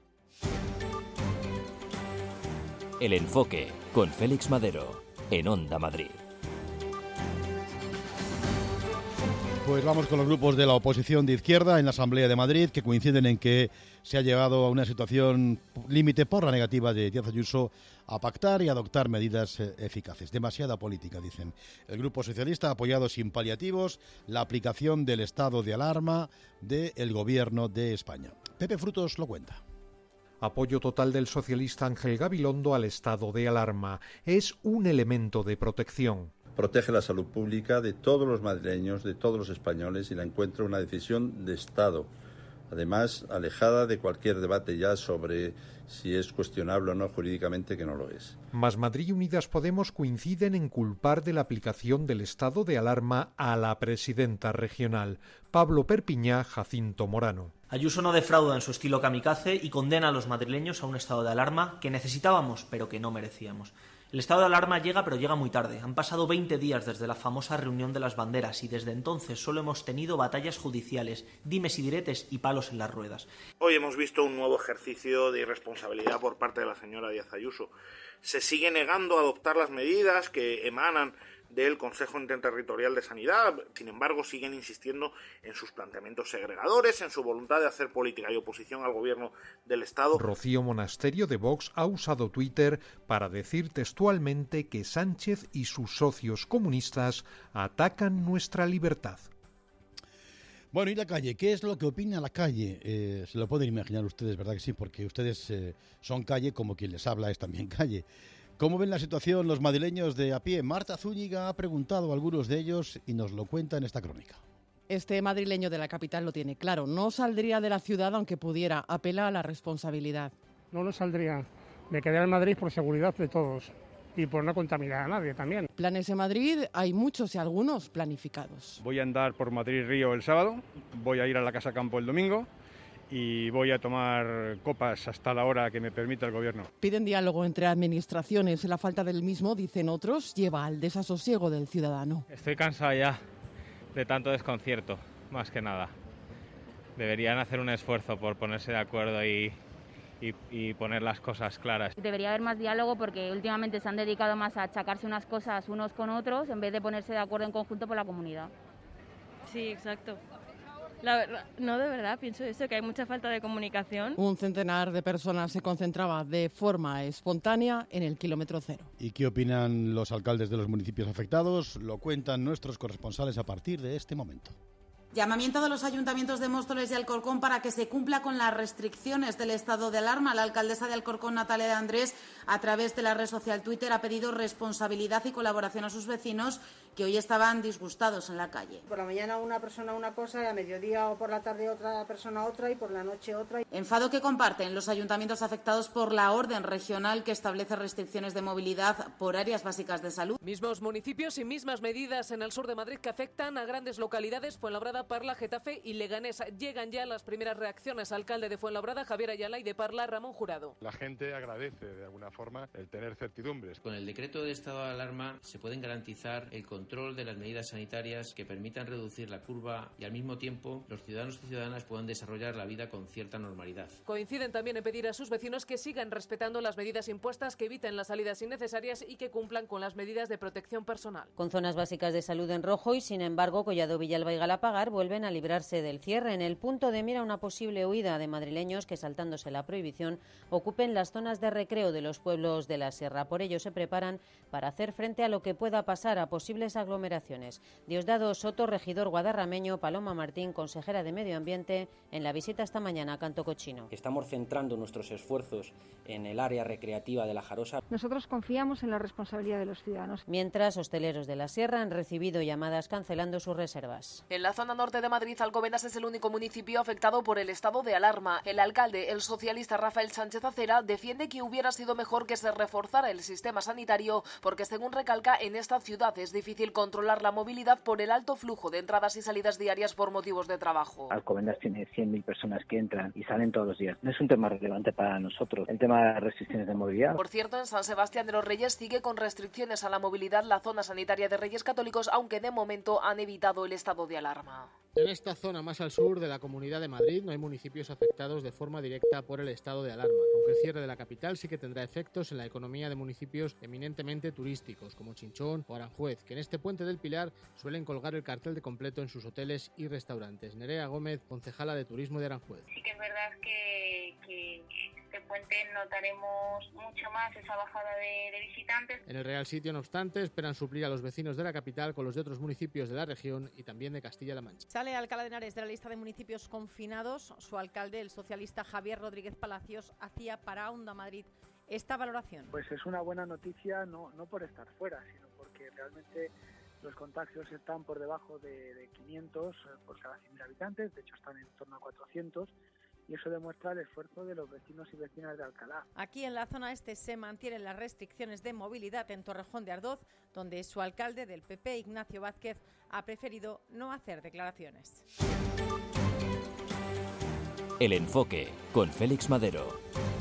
El Enfoque, con Félix Madero, en Onda Madrid. Pues vamos con los grupos de la oposición de izquierda en la Asamblea de Madrid, que coinciden en que se ha llegado a una situación límite por la negativa de Díaz Ayuso a pactar y adoptar medidas eficaces. Demasiada política, dicen. El Grupo Socialista ha apoyado sin paliativos la aplicación del estado de alarma del Gobierno de España. Pepe Frutos lo cuenta. Apoyo total del socialista Ángel Gabilondo al estado de alarma. Es un elemento de protección. Protege la salud pública de todos los madrileños, de todos los españoles, y la encuentra una decisión de Estado. Además, alejada de cualquier debate ya sobre si es cuestionable o no jurídicamente, que no lo es. Más Madrid y Unidas Podemos coinciden en culpar de la aplicación del estado de alarma a la presidenta regional, Pablo Perpiñá Jacinto Morano. Ayuso no defrauda en su estilo kamikaze y condena a los madrileños a un estado de alarma que necesitábamos, pero que no merecíamos. El estado de alarma llega, pero llega muy tarde. Han pasado 20 días desde la famosa reunión de las banderas y desde entonces solo hemos tenido batallas judiciales, dimes y diretes y palos en las ruedas. Hoy hemos visto un nuevo ejercicio de irresponsabilidad por parte de la señora Díaz Ayuso. Se sigue negando a adoptar las medidas que emanan del Consejo Interterritorial de Sanidad. Sin embargo, siguen insistiendo en sus planteamientos segregadores, en su voluntad de hacer política y oposición al gobierno del Estado. Rocío Monasterio de Vox ha usado Twitter para decir textualmente que Sánchez y sus socios comunistas atacan nuestra libertad. Bueno, ¿y la calle? ¿Qué es lo que opina la calle? Se lo pueden imaginar ustedes, ¿verdad que sí? Porque ustedes son calle, como quien les habla es también calle. ¿Cómo ven la situación los madrileños de a pie? Marta Zúñiga ha preguntado a algunos de ellos y nos lo cuenta en esta crónica. Este madrileño de la capital lo tiene claro. No saldría de la ciudad aunque pudiera. Apela a la responsabilidad. No saldría. Me quedaría en Madrid por seguridad de todos y por no contaminar a nadie también. Planes en Madrid hay muchos y algunos planificados. Voy a andar por Madrid Río el sábado, voy a ir a la Casa Campo el domingo y voy a tomar copas hasta la hora que me permita el gobierno. Piden diálogo entre administraciones. La falta del mismo, dicen otros, lleva al desasosiego del ciudadano. Estoy cansado ya de tanto desconcierto, más que nada. Deberían hacer un esfuerzo por ponerse de acuerdo y poner las cosas claras. Debería haber más diálogo porque últimamente se han dedicado más a achacarse unas cosas unos con otros en vez de ponerse de acuerdo en conjunto por la comunidad. Sí, exacto. La verdad, no, de verdad, pienso eso, que hay mucha falta de comunicación. Un centenar de personas se concentraba de forma espontánea en el kilómetro cero. ¿Y qué opinan los alcaldes de los municipios afectados? Lo cuentan nuestros corresponsales a partir de este momento. Llamamiento de los ayuntamientos de Móstoles y Alcorcón para que se cumpla con las restricciones del estado de alarma. La alcaldesa de Alcorcón, Natalia de Andrés, a través de la red social Twitter, ha pedido responsabilidad y colaboración a sus vecinos que hoy estaban disgustados en la calle. Por la mañana una persona una cosa, y a mediodía o por la tarde otra persona otra y por la noche otra. Enfado que comparten los ayuntamientos afectados por la orden regional que establece restricciones de movilidad por áreas básicas de salud. Mismos municipios y mismas medidas en el sur de Madrid que afectan a grandes localidades. Fuenlabrada, Parla, Getafe y Leganés. Llegan ya las primeras reacciones. Alcalde de Fuenlabrada, Javier Ayala, y de Parla, Ramón Jurado. La gente agradece de alguna forma el tener certidumbres. Con el decreto de estado de alarma se pueden garantizar el control de las medidas sanitarias que permitan reducir la curva y al mismo tiempo los ciudadanos y ciudadanas puedan desarrollar la vida con cierta normalidad. Coinciden también en pedir a sus vecinos que sigan respetando las medidas impuestas, que eviten las salidas innecesarias y que cumplan con las medidas de protección personal. Con zonas básicas de salud en rojo y, sin embargo, Collado, Villalba y Galapagar vuelven a librarse del cierre. En el punto de mira una posible huida de madrileños que, saltándose la prohibición, ocupen las zonas de recreo de los pueblos de la sierra. Por ello se preparan para hacer frente a lo que pueda pasar, a posibles aglomeraciones. Diosdado Soto, regidor guadarrameño, Paloma Martín, consejera de Medio Ambiente, en la visita esta mañana a Canto Cochino. Estamos centrando nuestros esfuerzos en el área recreativa de La Jarosa. Nosotros confiamos en la responsabilidad de los ciudadanos. Mientras, hosteleros de la sierra han recibido llamadas cancelando sus reservas. En la zona norte norte de Madrid, Alcobendas es el único municipio afectado por el estado de alarma. El alcalde, el socialista Rafael Sánchez Acera, defiende que hubiera sido mejor que se reforzara el sistema sanitario porque, según recalca, en esta ciudad es difícil controlar la movilidad por el alto flujo de entradas y salidas diarias por motivos de trabajo. Alcobendas tiene 100.000 personas que entran y salen todos los días. No es un tema relevante para nosotros, el tema de las restricciones de movilidad. Por cierto, en San Sebastián de los Reyes sigue con restricciones a la movilidad la zona sanitaria de Reyes Católicos, aunque de momento han evitado el estado de alarma. En esta zona más al sur de la Comunidad de Madrid no hay municipios afectados de forma directa por el estado de alarma, aunque el cierre de la capital sí que tendrá efectos en la economía de municipios eminentemente turísticos como Chinchón o Aranjuez, que en este Puente del Pilar suelen colgar el cartel de completo en sus hoteles y restaurantes. Nerea Gómez, concejala de Turismo de Aranjuez. Sí que es verdad que este puente notaremos mucho más esa bajada de visitantes. En el Real Sitio, no obstante, esperan suplir a los vecinos de la capital con los de otros municipios de la región y también de Castilla-La Mancha. Sale Alcalá de Henares de la lista de municipios confinados. Su alcalde, el socialista Javier Rodríguez Palacios, hacía para Onda Madrid esta valoración. Pues es una buena noticia, no por estar fuera, sino porque realmente los contagios están por debajo de 500 por cada 100.000 habitantes, de hecho están en torno a 400, y eso demuestra el esfuerzo de los vecinos y vecinas de Alcalá. Aquí en la zona este se mantienen las restricciones de movilidad en Torrejón de Ardoz, donde su alcalde del PP, Ignacio Vázquez, ha preferido no hacer declaraciones. El Enfoque, con Félix Madero.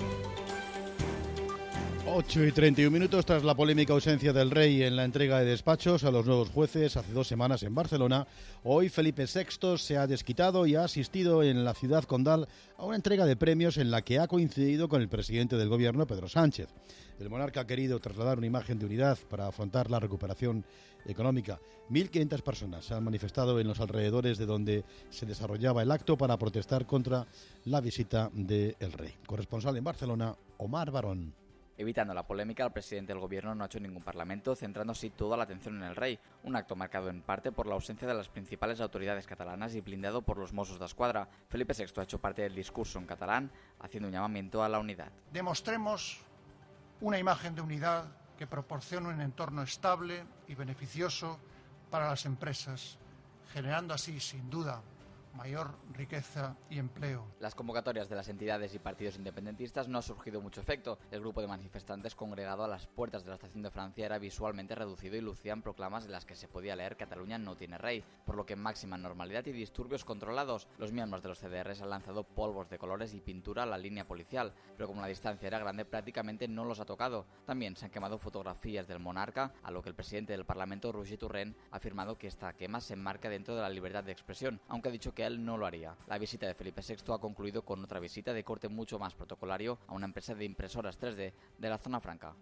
8:31 tras la polémica ausencia del rey en la entrega de despachos a los nuevos jueces hace 2 semanas en Barcelona. Hoy Felipe VI se ha desquitado y ha asistido en la ciudad condal a una entrega de premios en la que ha coincidido con el presidente del gobierno, Pedro Sánchez. El monarca ha querido trasladar una imagen de unidad para afrontar la recuperación económica. 1.500 personas se han manifestado en los alrededores de donde se desarrollaba el acto para protestar contra la visita del rey. Corresponsal en Barcelona, Omar Barón. Evitando la polémica, el presidente del gobierno no ha hecho ningún parlamento, centrando así toda la atención en el rey, un acto marcado en parte por la ausencia de las principales autoridades catalanas y blindado por los Mossos d'Esquadra. Felipe VI ha hecho parte del discurso en catalán, haciendo un llamamiento a la unidad. Demostremos una imagen de unidad que proporcione un entorno estable y beneficioso para las empresas, generando así, sin duda, mayor riqueza y empleo. Las convocatorias de las entidades y partidos independentistas no ha surgido mucho efecto. El grupo de manifestantes congregado a las puertas de la estación de Francia era visualmente reducido y lucían proclamas de las que se podía leer "Cataluña no tiene rey", por lo que máxima normalidad y disturbios controlados. Los miembros de los CDRs han lanzado polvos de colores y pintura a la línea policial, pero como la distancia era grande prácticamente no los ha tocado. También se han quemado fotografías del monarca, a lo que el presidente del Parlamento, Roger Torrent, ha afirmado que esta quema se enmarca dentro de la libertad de expresión, aunque ha dicho que él no lo haría. La visita de Felipe VI ha concluido con otra visita de corte mucho más protocolario a una empresa de impresoras 3D de la zona franca.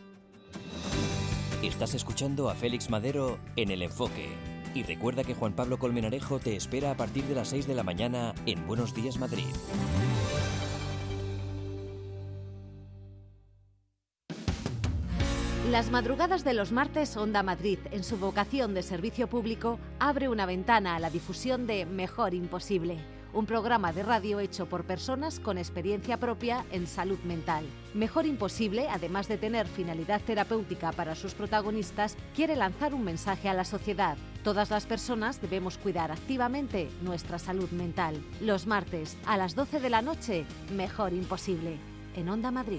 Estás escuchando a Félix Madero en El Enfoque. Y recuerda que Juan Pablo Colmenarejo te espera a partir de las 6 de la mañana en Buenos Días Madrid. Las madrugadas de los martes, Onda Madrid, en su vocación de servicio público, abre una ventana a la difusión de Mejor Imposible, un programa de radio hecho por personas con experiencia propia en salud mental. Mejor Imposible, además de tener finalidad terapéutica para sus protagonistas, quiere lanzar un mensaje a la sociedad. Todas las personas debemos cuidar activamente nuestra salud mental. Los martes, a las 12 de la noche, Mejor Imposible, en Onda Madrid.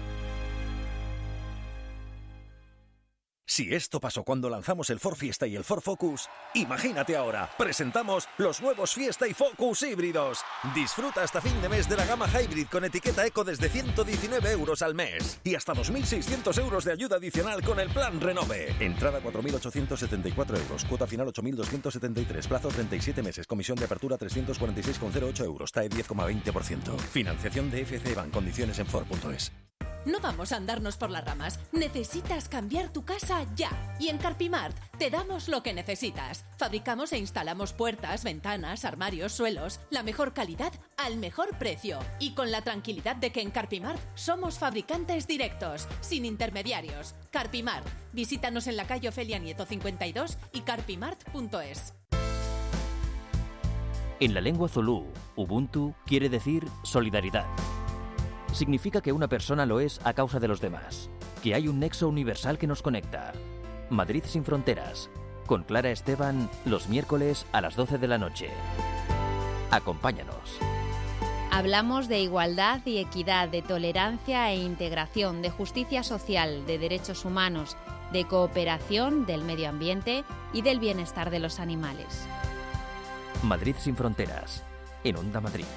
Si esto pasó cuando lanzamos el Ford Fiesta y el Ford Focus, imagínate ahora, presentamos los nuevos Fiesta y Focus híbridos. Disfruta hasta fin de mes de la gama Hybrid con etiqueta Eco desde 119 euros al mes y hasta 2.600 euros de ayuda adicional con el plan Renove. Entrada 4.874 euros, cuota final 8.273, plazo 37 meses, comisión de apertura 346,08 euros, TAE 10,20%. Financiación de FC Bank, condiciones en Ford.es. No vamos a andarnos por las ramas. Necesitas cambiar tu casa ya. Y en Carpimart te damos lo que necesitas. Fabricamos e instalamos puertas, ventanas, armarios, suelos. La mejor calidad al mejor precio. Y con la tranquilidad de que en Carpimart somos fabricantes directos, sin intermediarios. Carpimart. Visítanos en la calle Ofelia Nieto 52 y carpimart.es. En la lengua zulú, Ubuntu quiere decir solidaridad. Significa que una persona lo es a causa de los demás, que hay un nexo universal que nos conecta. Madrid sin fronteras. con Clara Esteban los miércoles a las 12 de la noche. Acompáñanos. Hablamos de igualdad y equidad, de tolerancia e integración, de justicia social, de derechos humanos, de cooperación, del medio ambiente y del bienestar de los animales. Madrid sin fronteras, en Onda Madrid.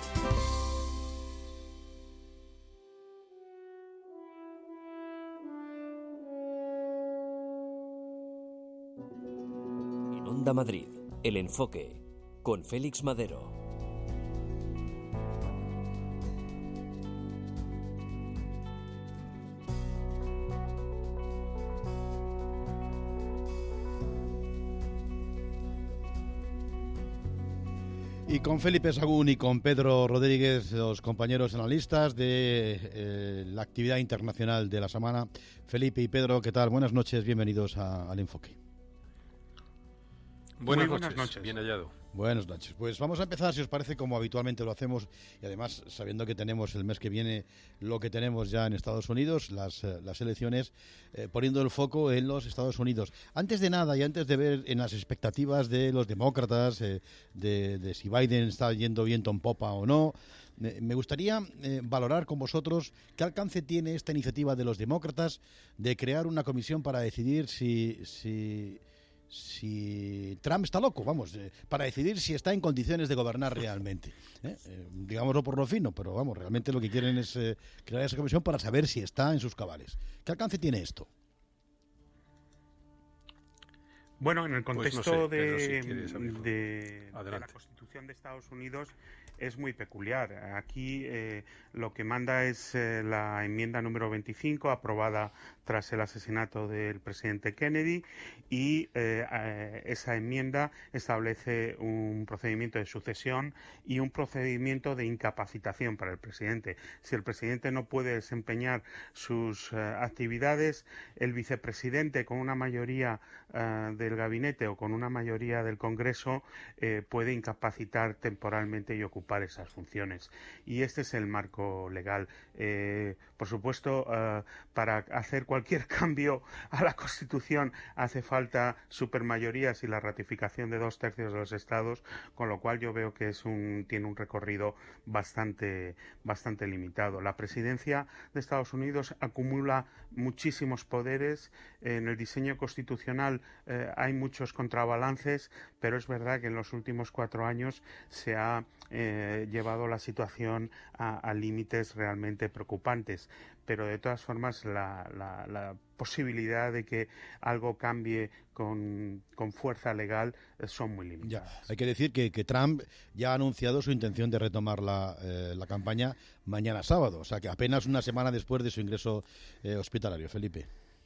En Onda Madrid, El Enfoque, con Félix Madero. Y con Felipe Sagún y con Pedro Rodríguez, los compañeros analistas de la actividad internacional de la semana. Felipe y Pedro, ¿qué tal? Buenas noches, bienvenidos al Enfoque. Buenas noches, bien hallado. Buenas noches. Pues vamos a empezar, si os parece, como habitualmente lo hacemos, y además sabiendo que tenemos el mes que viene lo que tenemos ya en Estados Unidos, las elecciones, poniendo el foco en los Estados Unidos. Antes de nada y antes de ver en las expectativas de los demócratas, de si Biden está yendo viento en popa o no, me gustaría valorar con vosotros qué alcance tiene esta iniciativa de los demócratas de crear una comisión para decidir si Trump está loco, para decidir si está en condiciones de gobernar realmente. Digámoslo por lo fino, pero realmente lo que quieren es crear esa comisión para saber si está en sus cabales. ¿Qué alcance tiene esto? Bueno, en el contexto de la Constitución de Estados Unidos es muy peculiar. Aquí lo que manda es la enmienda número 25, aprobada tras el asesinato del presidente Kennedy, y esa enmienda establece un procedimiento de sucesión y un procedimiento de incapacitación para el presidente. Si el presidente no puede desempeñar sus actividades, el vicepresidente, con una mayoría del gabinete o con una mayoría del Congreso, puede incapacitar temporalmente y ocupar esas funciones. Y este es el marco legal. Por supuesto, para hacer cualquier cambio a la Constitución hace falta supermayorías y la ratificación de 2/3 de los estados, con lo cual yo veo que tiene un recorrido bastante limitado. La presidencia de Estados Unidos acumula muchísimos poderes. En el diseño constitucional hay muchos contrabalances, pero es verdad que en los últimos 4 años se ha llevado la situación a límites realmente preocupantes. Pero de todas formas la posibilidad de que algo cambie con fuerza legal son muy limitadas. Ya. Hay que decir que Trump ya ha anunciado su intención de retomar la campaña mañana sábado, o sea que apenas una semana después de su ingreso hospitalario. Felipe.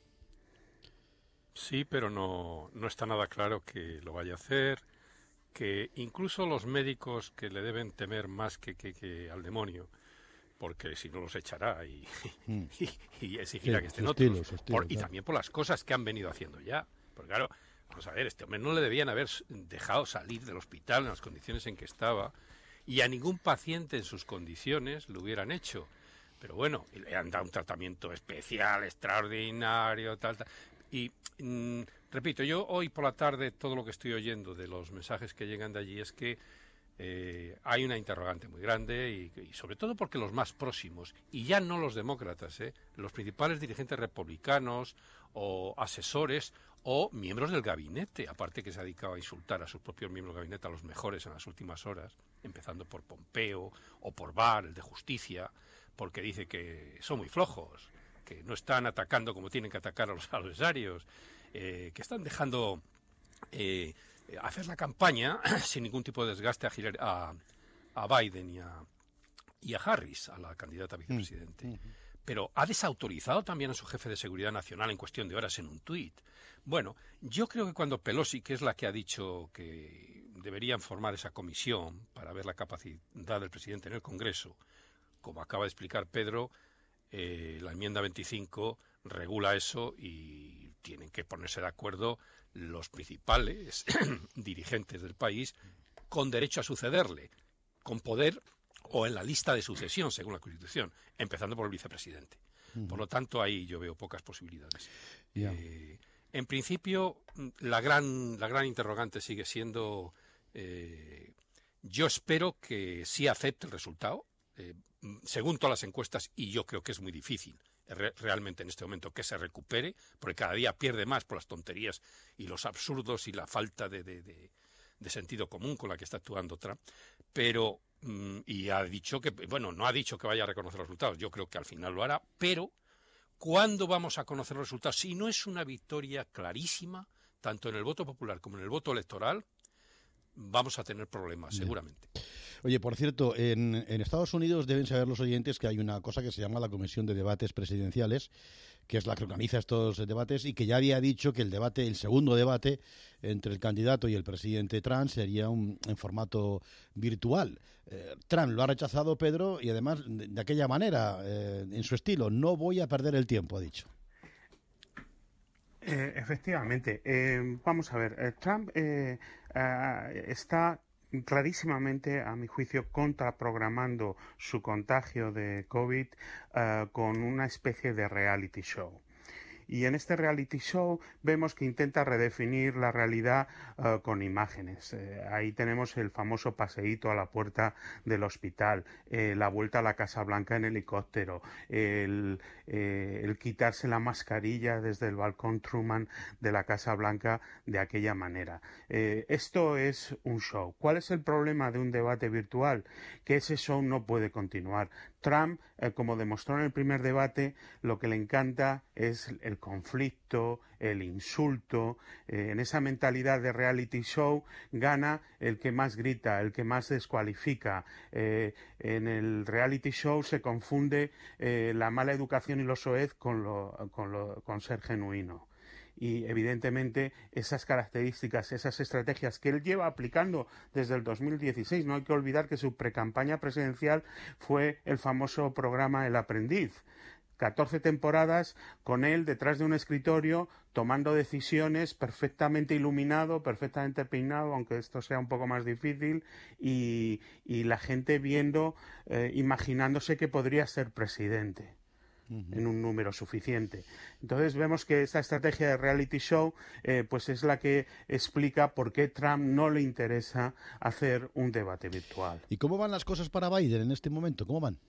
Sí, pero no está nada claro que lo vaya a hacer, que incluso los médicos, que le deben temer más que al demonio, porque si no los echará y exigirá que estén otros. Y también por las cosas que han venido haciendo ya. Porque claro, vamos a ver, este hombre no le debían haber dejado salir del hospital en las condiciones en que estaba, y a ningún paciente en sus condiciones lo hubieran hecho. Pero bueno, le han dado un tratamiento especial, extraordinario, tal. Y repito, yo hoy por la tarde todo lo que estoy oyendo de los mensajes que llegan de allí es que hay una interrogante muy grande y sobre todo porque los más próximos, y ya no los demócratas, los principales dirigentes republicanos o asesores o miembros del gabinete, aparte que se ha dedicado a insultar a sus propios miembros del gabinete, a los mejores en las últimas horas, empezando por Pompeo o por Barr, el de Justicia, porque dice que son muy flojos, que no están atacando como tienen que atacar a los adversarios, que están dejando hacer la campaña sin ningún tipo de desgaste a Biden y a Harris, a la candidata a vicepresidente. Pero ha desautorizado también a su jefe de seguridad nacional en cuestión de horas en un tuit. Bueno, yo creo que cuando Pelosi, que es la que ha dicho que deberían formar esa comisión para ver la capacidad del presidente en el Congreso, como acaba de explicar Pedro, la enmienda 25 regula eso y tienen que ponerse de acuerdo los principales dirigentes del país con derecho a sucederle, con poder o en la lista de sucesión, según la Constitución, empezando por el vicepresidente. Por lo tanto, ahí yo veo pocas posibilidades. En principio, la gran interrogante sigue siendo, yo espero que sí acepte el resultado, según todas las encuestas, y yo creo que es muy difícil realmente en este momento que se recupere, porque cada día pierde más por las tonterías y los absurdos y la falta de sentido común con la que está actuando Trump, pero y ha dicho que, bueno, no ha dicho que vaya a reconocer los resultados, yo creo que al final lo hará, pero ¿cuándo vamos a conocer los resultados? Si no es una victoria clarísima, tanto en el voto popular como en el voto electoral, vamos a tener problemas, seguramente. Oye, por cierto, en Estados Unidos deben saber los oyentes que hay una cosa que se llama la Comisión de Debates Presidenciales, que es la que organiza estos debates y que ya había dicho que el segundo debate entre el candidato y el presidente Trump sería en formato virtual. Trump lo ha rechazado, Pedro, y además de aquella manera, en su estilo, no voy a perder el tiempo, ha dicho. Efectivamente. Vamos a ver, Trump está clarísimamente, a mi juicio, contraprogramando su contagio de COVID con una especie de reality show. Y en este reality show vemos que intenta redefinir la realidad con imágenes. Ahí tenemos el famoso paseíto a la puerta del hospital, la vuelta a la Casa Blanca en helicóptero, el quitarse la mascarilla desde el balcón Truman de la Casa Blanca de aquella manera. Esto es un show. ¿Cuál es el problema de un debate virtual? Que ese show no puede continuar. Trump, como demostró en el primer debate, lo que le encanta es el conflicto, el insulto. En esa mentalidad de reality show gana el que más grita, el que más descualifica. En el reality show se confunde la mala educación y lo soez con ser genuino. Y evidentemente esas características, esas estrategias que él lleva aplicando desde el 2016, no hay que olvidar que su precampaña presidencial fue el famoso programa El Aprendiz. 14 temporadas con él detrás de un escritorio tomando decisiones, perfectamente iluminado, perfectamente peinado, aunque esto sea un poco más difícil, y la gente viendo, imaginándose que podría ser presidente en un número suficiente. Entonces vemos que esta estrategia de reality show pues es la que explica por qué Trump no le interesa hacer un debate virtual. ¿Y cómo van las cosas para Biden en este momento? ¿Cómo van?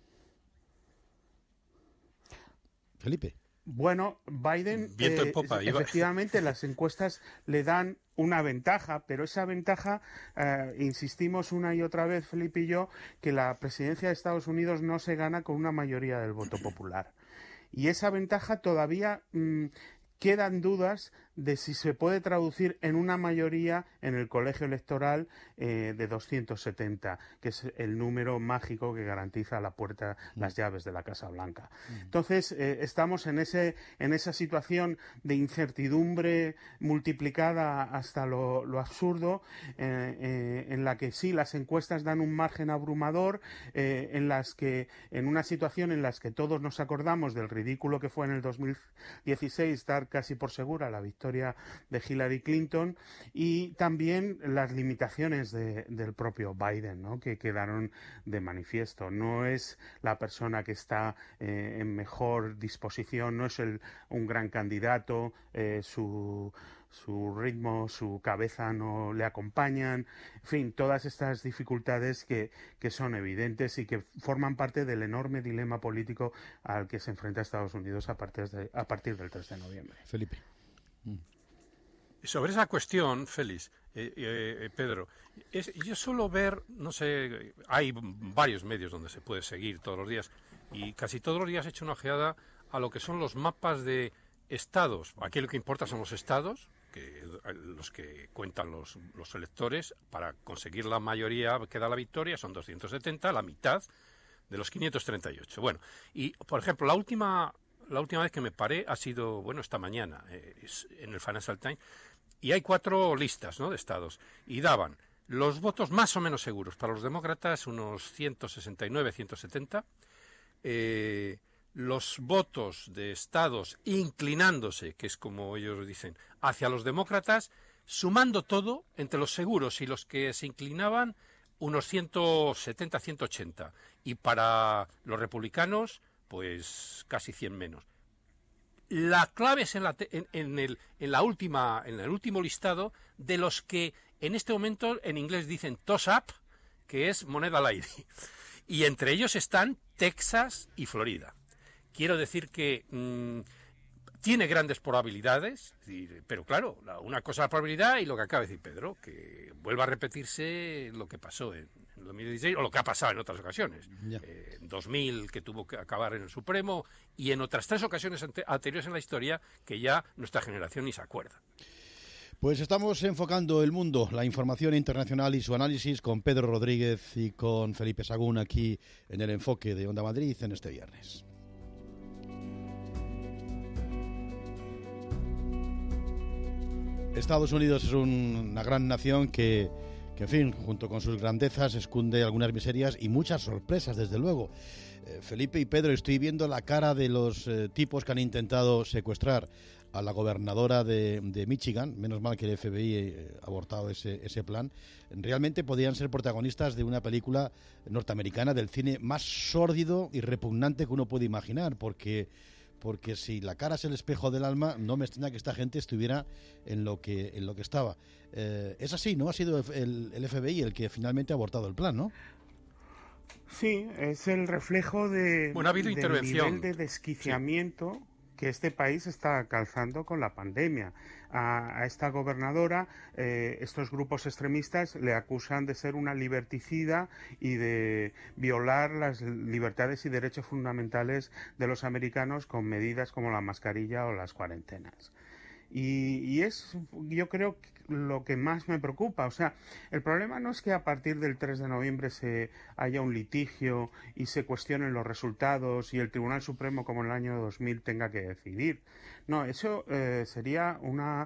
Felipe. Bueno, Biden, efectivamente, las encuestas le dan una ventaja, pero esa ventaja, insistimos una y otra vez, Felipe y yo, que la presidencia de Estados Unidos no se gana con una mayoría del voto popular. Y esa ventaja todavía quedan dudas de si se puede traducir en una mayoría en el colegio electoral de 270, que es el número mágico que garantiza a la puerta las llaves de la Casa Blanca. Entonces, estamos en esa situación de incertidumbre multiplicada hasta lo absurdo, en la que sí, las encuestas dan un margen abrumador, en una situación en la que todos nos acordamos del ridículo que fue en el 2016 dar casi por segura la victoria de Hillary Clinton, y también las limitaciones del propio Biden, ¿no?, que quedaron de manifiesto. No es la persona que está en mejor disposición, no es un gran candidato, su ritmo, su cabeza no le acompañan, en fin, todas estas dificultades que son evidentes y que forman parte del enorme dilema político al que se enfrenta Estados Unidos a partir del 3 de noviembre. Felipe. Sobre esa cuestión, Félix, Pedro, yo suelo ver, no sé, hay varios medios donde se puede seguir todos los días, y casi todos los días he hecho una ojeada a lo que son los mapas de estados. Aquí lo que importa son los estados, los que cuentan los electores. Para conseguir la mayoría que da la victoria son 270, la mitad de los 538. Bueno, y por ejemplo, la última vez que me paré ha sido, bueno, esta mañana, en el Financial Times, y hay 4 listas, ¿no?, de estados, y daban los votos más o menos seguros para los demócratas, unos 169, 170, los votos de estados inclinándose, que es como ellos dicen, hacia los demócratas, sumando todo, entre los seguros y los que se inclinaban, unos 170, 180, y para los republicanos, pues casi 100 menos. La clave es en el último listado de los que en este momento en inglés dicen toss up, que es moneda al aire. Y entre ellos están Texas y Florida. Quiero decir que tiene grandes probabilidades, pero claro, una cosa es la probabilidad y lo que acaba de decir Pedro, que vuelva a repetirse lo que pasó en 2016 o lo que ha pasado en otras ocasiones. En 2000, que tuvo que acabar en el Supremo, y en otras 3 ocasiones anteriores en la historia que ya nuestra generación ni se acuerda. Pues estamos enfocando el mundo, la información internacional y su análisis con Pedro Rodríguez y con Felipe Sagún aquí en el Enfoque de Onda Madrid en este viernes. Estados Unidos es una gran nación que, en fin, junto con sus grandezas, esconde algunas miserias y muchas sorpresas, desde luego. Felipe y Pedro, estoy viendo la cara de los tipos que han intentado secuestrar a la gobernadora de Michigan. Menos mal que el FBI ha abortado ese plan. Realmente podrían ser protagonistas de una película norteamericana del cine más sórdido y repugnante que uno puede imaginar, porque si la cara es el espejo del alma, no me extraña que esta gente estuviera en lo que estaba. Es así, ¿no? Ha sido el FBI el que finalmente ha abortado el plan, ¿no? Sí, es el reflejo del nivel de desquiciamiento que este país está alcanzando con la pandemia. A esta gobernadora, estos grupos extremistas le acusan de ser una liberticida y de violar las libertades y derechos fundamentales de los americanos con medidas como la mascarilla o las cuarentenas. Y es, yo creo, lo que más me preocupa. O sea, el problema no es que a partir del 3 de noviembre se haya un litigio y se cuestionen los resultados y el Tribunal Supremo, como en el año 2000, tenga que decidir. No, eso sería un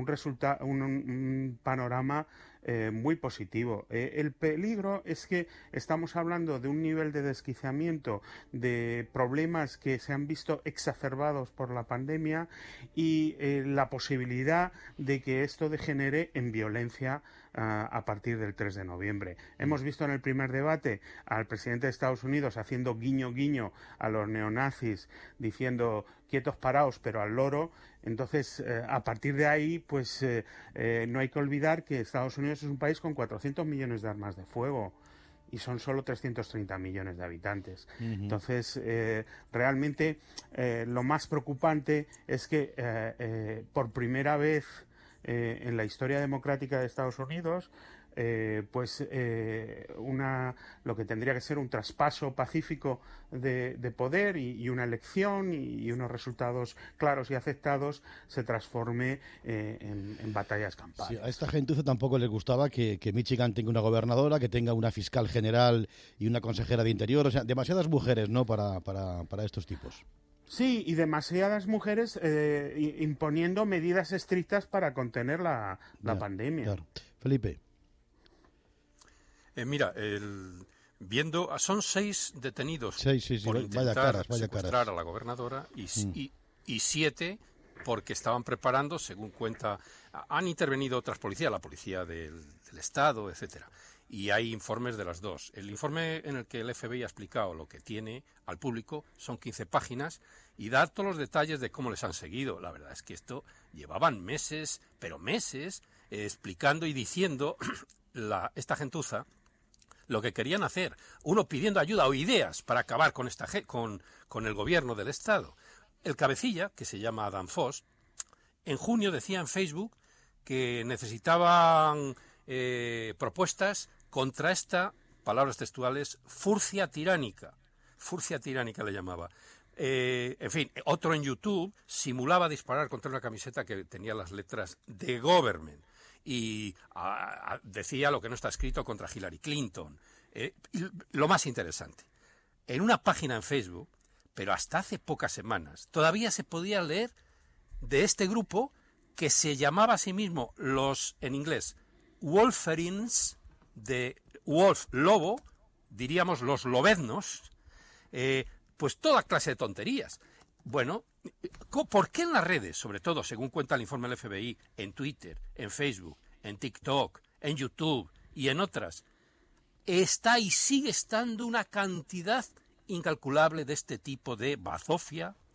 panorama muy positivo. El peligro es que estamos hablando de un nivel de desquiciamiento, de problemas que se han visto exacerbados por la pandemia y la posibilidad de que esto degenere en violencia a partir del 3 de noviembre. Hemos visto en el primer debate al presidente de Estados Unidos haciendo guiño guiño a los neonazis, diciendo quietos paraos pero al loro. Entonces, a partir de ahí, pues no hay que olvidar que Estados Unidos es un país con 400 millones de armas de fuego y son solo 330 millones de habitantes. Entonces, realmente lo más preocupante es que por primera vez en la historia democrática de Estados Unidos, lo que tendría que ser un traspaso pacífico de poder y una elección y unos resultados claros y aceptados se transforme en batallas campales. Sí, a esta gentuza tampoco les gustaba que Michigan tenga una gobernadora, que tenga una fiscal general y una consejera de Interior, o sea, demasiadas mujeres, ¿no?, para estos tipos. Sí, y demasiadas mujeres imponiendo medidas estrictas para contener la pandemia. Claro. Felipe. Mira, son 6 detenidos por vaya intentar caras. secuestrar a la gobernadora y 7 porque estaban preparando, según cuenta, han intervenido otras policías, la policía del Estado, etcétera. Y hay informes de las dos. El informe en el que el FBI ha explicado lo que tiene al público son 15 páginas y da todos los detalles de cómo les han seguido. La verdad es que esto llevaban meses, explicando y diciendo esta gentuza lo que querían hacer. Uno pidiendo ayuda o ideas para acabar con el gobierno del Estado. El cabecilla, que se llama Adam Foss, en junio decía en Facebook que necesitaban propuestas contra esta, palabras textuales, furcia tiránica le llamaba. En fin, otro en YouTube simulaba disparar contra una camiseta que tenía las letras de Government y decía lo que no está escrito contra Hillary Clinton. Y lo más interesante, en una página en Facebook, pero hasta hace pocas semanas, todavía se podía leer de este grupo que se llamaba a sí mismo en inglés, Wolverines, de Wolf, lobo, diríamos los lobeznos, pues toda clase de tonterías. Bueno, ¿por qué en las redes, sobre todo, según cuenta el informe del FBI, en Twitter, en Facebook, en TikTok, en YouTube y en otras, está y sigue estando una cantidad incalculable de este tipo de bazofia,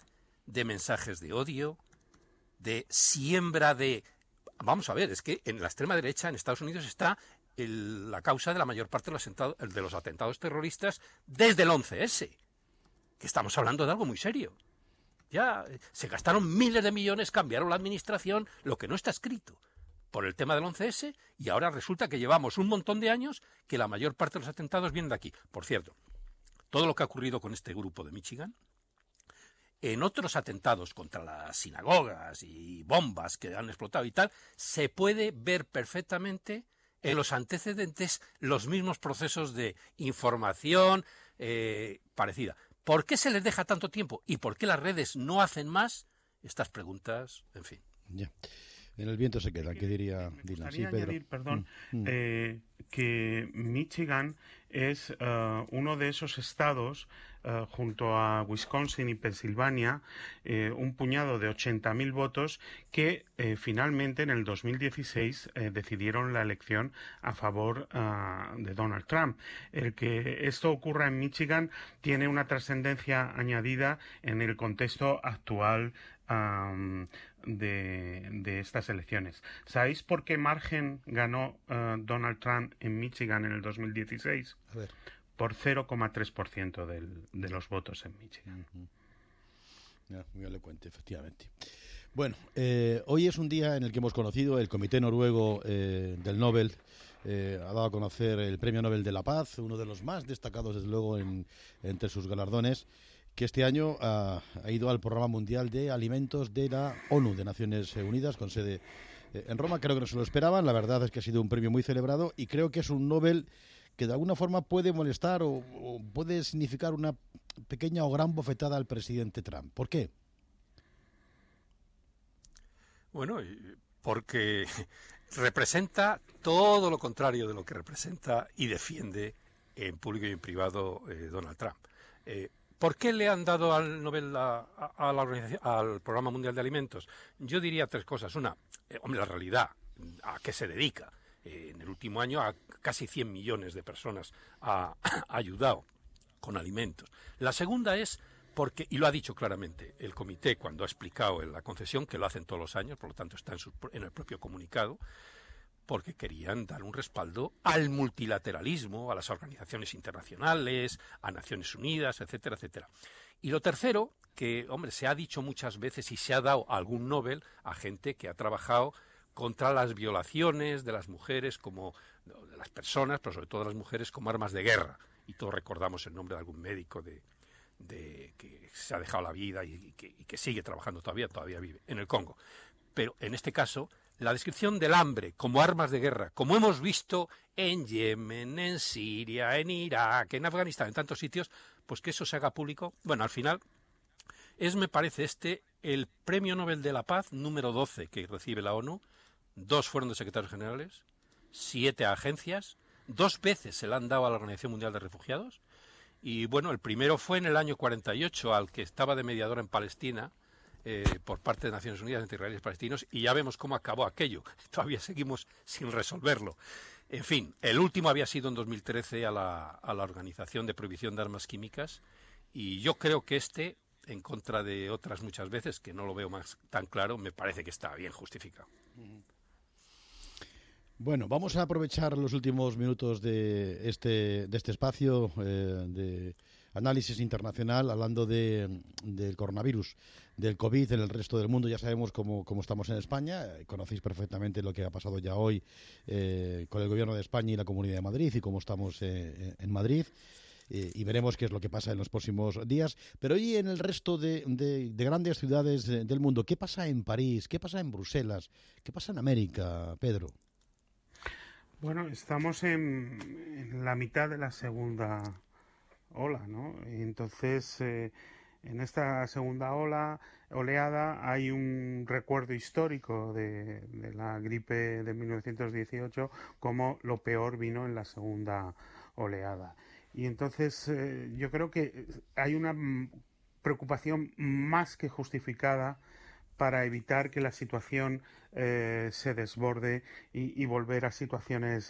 de mensajes de odio, de siembra de... Vamos a ver, es que en la extrema derecha en Estados Unidos está la causa de la mayor parte de los atentados terroristas desde el 11S, que estamos hablando de algo muy serio. Ya se gastaron miles de millones, cambiaron la administración, lo que no está escrito por el tema del 11S, y ahora resulta que llevamos un montón de años que la mayor parte de los atentados vienen de aquí. Por cierto, todo lo que ha ocurrido con este grupo de Michigan, en otros atentados contra las sinagogas y bombas que han explotado y tal, se puede ver perfectamente en los antecedentes los mismos procesos de información parecida. ¿Por qué se les deja tanto tiempo? ¿Y por qué las redes no hacen más? Estas preguntas, en fin. Ya. En el viento se quedan, ¿qué diría Dylan? Sí, Pedro. Añadir, perdón, que Michigan es uno de esos estados, junto a Wisconsin y Pensilvania, un puñado de 80.000 votos que finalmente en el 2016 decidieron la elección a favor de Donald Trump. El que esto ocurra en Michigan tiene una trascendencia añadida en el contexto actual de estas elecciones. ¿Sabéis por qué margen ganó Donald Trump en Michigan en el 2016? A ver. Por 0,3% de los votos en Michigan. Ya, muy elocuente, efectivamente. Bueno, hoy es un día en el que hemos conocido el Comité Noruego del Nobel. Ha dado a conocer el Premio Nobel de la Paz, uno de los más destacados, desde luego, entre sus galardones, que este año ha ido al Programa Mundial de Alimentos de la ONU, de Naciones Unidas, con sede en Roma. Creo que no se lo esperaban. La verdad es que ha sido un premio muy celebrado y creo que es un Nobel que de alguna forma puede molestar o puede significar una pequeña o gran bofetada al presidente Trump. ¿Por qué? Bueno, porque representa todo lo contrario de lo que representa y defiende en público y en privado Donald Trump. ¿Por qué le han dado al Nobel a la organización, al Programa Mundial de Alimentos? Yo diría tres cosas. Una, hombre, la realidad, ¿a qué se dedica? En el último año a casi 100 millones de personas ha ayudado con alimentos. La segunda es porque, y lo ha dicho claramente el comité cuando ha explicado en la concesión, que lo hacen todos los años, por lo tanto está en el propio comunicado, porque querían dar un respaldo al multilateralismo, a las organizaciones internacionales, a Naciones Unidas, etcétera, etcétera. Y lo tercero, que, hombre, se ha dicho muchas veces y se ha dado algún Nobel a gente que ha trabajado contra las violaciones de las mujeres, como de las personas, pero sobre todo de las mujeres, como armas de guerra. Y todos recordamos el nombre de algún médico que se ha dejado la vida y que sigue trabajando todavía vive en el Congo. Pero en este caso, la descripción del hambre como armas de guerra, como hemos visto en Yemen, en Siria, en Irak, en Afganistán, en tantos sitios, pues que eso se haga público. Bueno, al final es, me parece, el Premio Nobel de la Paz número 12 que recibe la ONU. 2 fueron de secretarios generales, 7 a agencias, 2 veces se le han dado a la Organización Mundial de Refugiados, y bueno, el primero fue en el año 48, al que estaba de mediador en Palestina, por parte de Naciones Unidas entre israelíes y palestinos, y ya vemos cómo acabó aquello. Todavía seguimos sin resolverlo. En fin, el último había sido en 2013 a la Organización de Prohibición de Armas Químicas, y yo creo que en contra de otras muchas veces, que no lo veo más tan claro, me parece que está bien justificado. Bueno, vamos a aprovechar los últimos minutos de este espacio de análisis internacional, hablando del coronavirus, del COVID en el resto del mundo. Ya sabemos cómo estamos en España, conocéis perfectamente lo que ha pasado ya hoy con el Gobierno de España y la Comunidad de Madrid y cómo estamos en Madrid. Y veremos qué es lo que pasa en los próximos días. Pero hoy en el resto de grandes ciudades del mundo, ¿qué pasa en París? ¿Qué pasa en Bruselas? ¿Qué pasa en América, Pedro? Bueno, estamos en la mitad de la segunda ola, ¿no? Entonces, en esta segunda oleada hay un recuerdo histórico de la gripe de 1918, como lo peor vino en la segunda oleada. Y entonces yo creo que hay una preocupación más que justificada para evitar que la situación se desborde y volver a situaciones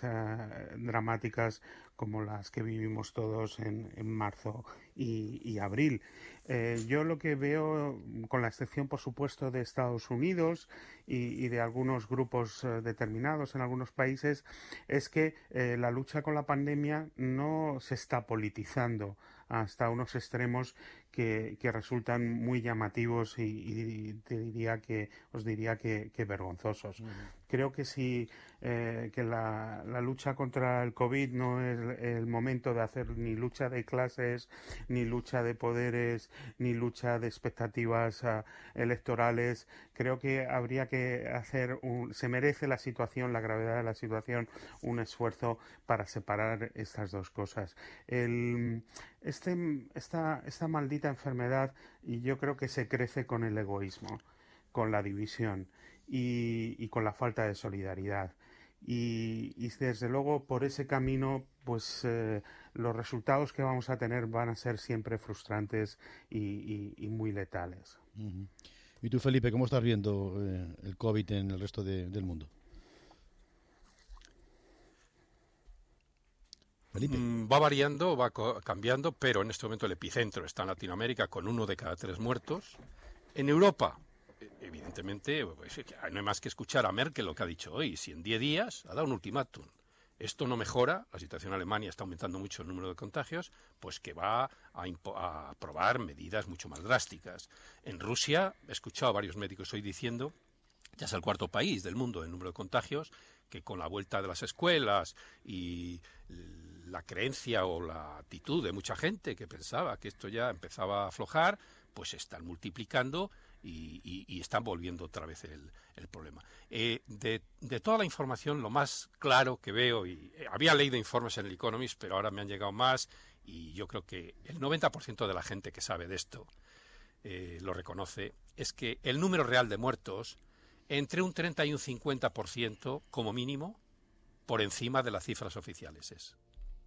dramáticas como las que vivimos todos en marzo y abril. Yo lo que veo, con la excepción, por supuesto, de Estados Unidos y de algunos grupos determinados en algunos países, es que la lucha con la pandemia no se está politizando hasta unos extremos que resultan muy llamativos y os diría que vergonzosos. Creo que que la lucha contra el COVID no es el momento de hacer ni lucha de clases, ni lucha de poderes, ni lucha de expectativas electorales. Creo que habría que se merece la situación, la gravedad de la situación, un esfuerzo para separar estas dos cosas. Esta maldita enfermedad, y yo creo que se crece con el egoísmo, con la división y con la falta de solidaridad. Y desde luego por ese camino pues los resultados que vamos a tener van a ser siempre frustrantes y muy letales. ¿Y tú, Felipe, cómo estás viendo el COVID en el resto del mundo? Felipe. Va variando, va cambiando, pero en este momento el epicentro está en Latinoamérica con 1 de cada 3 muertos. En Europa, evidentemente, pues, no hay más que escuchar a Merkel lo que ha dicho hoy. Si en 10 días ha dado un ultimátum, esto no mejora, la situación en Alemania está aumentando mucho el número de contagios, pues que va a aprobar medidas mucho más drásticas. En Rusia, he escuchado a varios médicos hoy diciendo, ya es el 4º país del mundo en número de contagios, que con la vuelta de las escuelas y la creencia o la actitud de mucha gente que pensaba que esto ya empezaba a aflojar, pues se están multiplicando y están volviendo otra vez el problema. De toda la información, lo más claro que veo, y había leído informes en el Economist, pero ahora me han llegado más, y yo creo que el 90% de la gente que sabe de esto lo reconoce, es que el número real de muertos, entre un 30 y un 50%, como mínimo, por encima de las cifras oficiales es.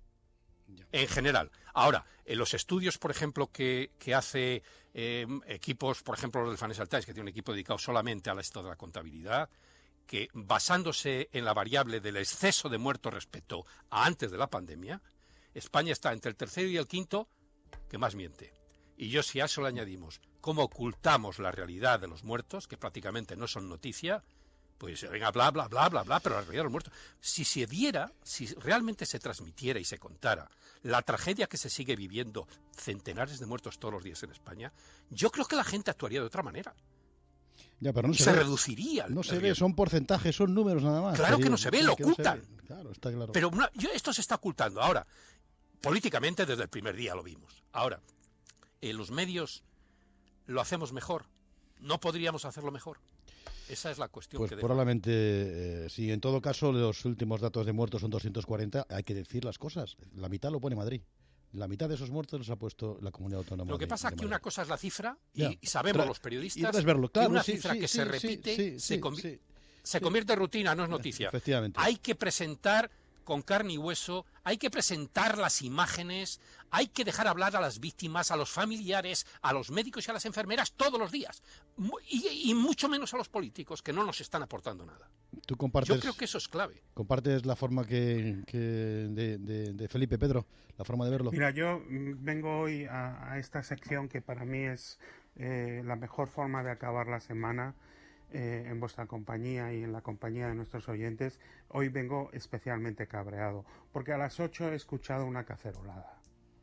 En general. Ahora, en los estudios, por ejemplo, que hace equipos, por ejemplo, los del Financial Times, que tiene un equipo dedicado solamente a esto de la contabilidad, que basándose en la variable del exceso de muertos respecto a antes de la pandemia, España está entre el 3º y el 5º que más miente. Y yo, si a eso le añadimos cómo ocultamos la realidad de los muertos, que prácticamente no son noticia, pues venga, bla, bla, bla, bla, bla, pero la realidad de los muertos. Si realmente se transmitiera y se contara la tragedia que se sigue viviendo, centenares de muertos todos los días en España, yo creo que la gente actuaría de otra manera. Ya, pero no se reduciría. No se ve, son porcentajes, son números nada más. Claro que no se ve, lo ocultan. Claro, está claro. Pero esto se está ocultando. Ahora, políticamente desde el primer día lo vimos. Ahora, los medios lo hacemos mejor. ¿No podríamos hacerlo mejor? Esa es la cuestión. Pues probablemente, sí. En todo caso, los últimos datos de muertos son 240. Hay que decir las cosas. La mitad lo pone Madrid. La mitad de esos muertos los ha puesto la Comunidad Autónoma. Lo que pasa es que una cosa es la cifra, y sabemos los periodistas verlo, claro, que una cifra que se repite se convierte en rutina, no es noticia. Efectivamente. Hay que presentar con carne y hueso, hay que presentar las imágenes, hay que dejar hablar a las víctimas, a los familiares, a los médicos y a las enfermeras todos los días. Y mucho menos a los políticos, que no nos están aportando nada. Yo creo que eso es clave. ¿Compartes la forma de Felipe, Pedro? La forma de verlo. Mira, yo vengo hoy a esta sección que para mí es la mejor forma de acabar la semana. En vuestra compañía y en la compañía de nuestros oyentes. Hoy vengo especialmente cabreado porque a las 8 he escuchado una cacerolada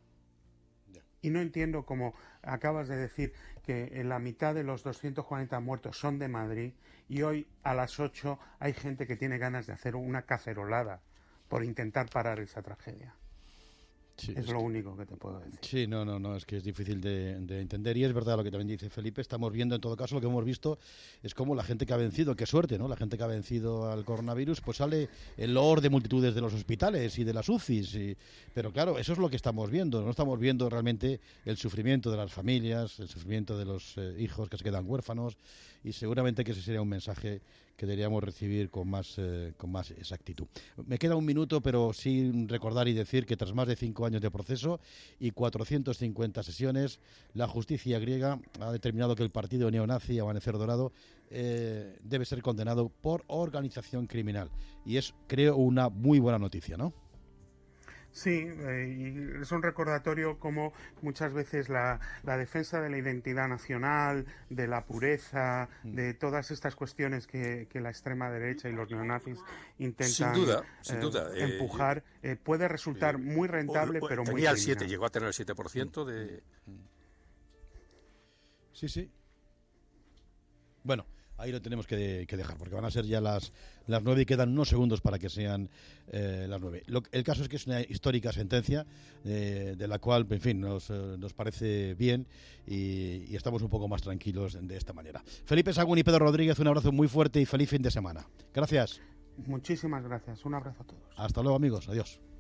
y no entiendo cómo acabas de decir que en la mitad de los 240 muertos son de Madrid y hoy a las 8 hay gente que tiene ganas de hacer una cacerolada por intentar parar esa tragedia. Sí, es lo único que te puedo decir. Sí, no, es que es difícil de entender, y es verdad lo que también dice Felipe. Estamos viendo, en todo caso, lo que hemos visto es como la gente que ha vencido, qué suerte, ¿no? La gente que ha vencido al coronavirus, pues sale el loor de multitudes de los hospitales y de las UCIs, pero claro, eso es lo que estamos viendo. No estamos viendo realmente el sufrimiento de las familias, el sufrimiento de los hijos que se quedan huérfanos, y seguramente que ese sería un mensaje que deberíamos recibir con más exactitud. Me queda un minuto, pero sí recordar y decir que tras más de 5 años de proceso y 450 sesiones, la justicia griega ha determinado que el partido neonazi Amanecer Dorado debe ser condenado por organización criminal. Y es, creo, una muy buena noticia, ¿no? Sí, y es un recordatorio como muchas veces la defensa de la identidad nacional, de la pureza, de todas estas cuestiones que la extrema derecha y los neonazis intentan sin duda, empujar, puede resultar muy rentable, pero muy tenía el criminal. 7, llegó a tener el 7% de... Sí. Bueno, ahí lo tenemos que dejar, porque van a ser ya las 9 y quedan unos segundos para que sean las 9. El caso es que es una histórica sentencia de la cual, en fin, nos parece bien y estamos un poco más tranquilos de esta manera. Felipe Sagún y Pedro Rodríguez, un abrazo muy fuerte y feliz fin de semana. Gracias. Muchísimas gracias. Un abrazo a todos. Hasta luego, amigos. Adiós.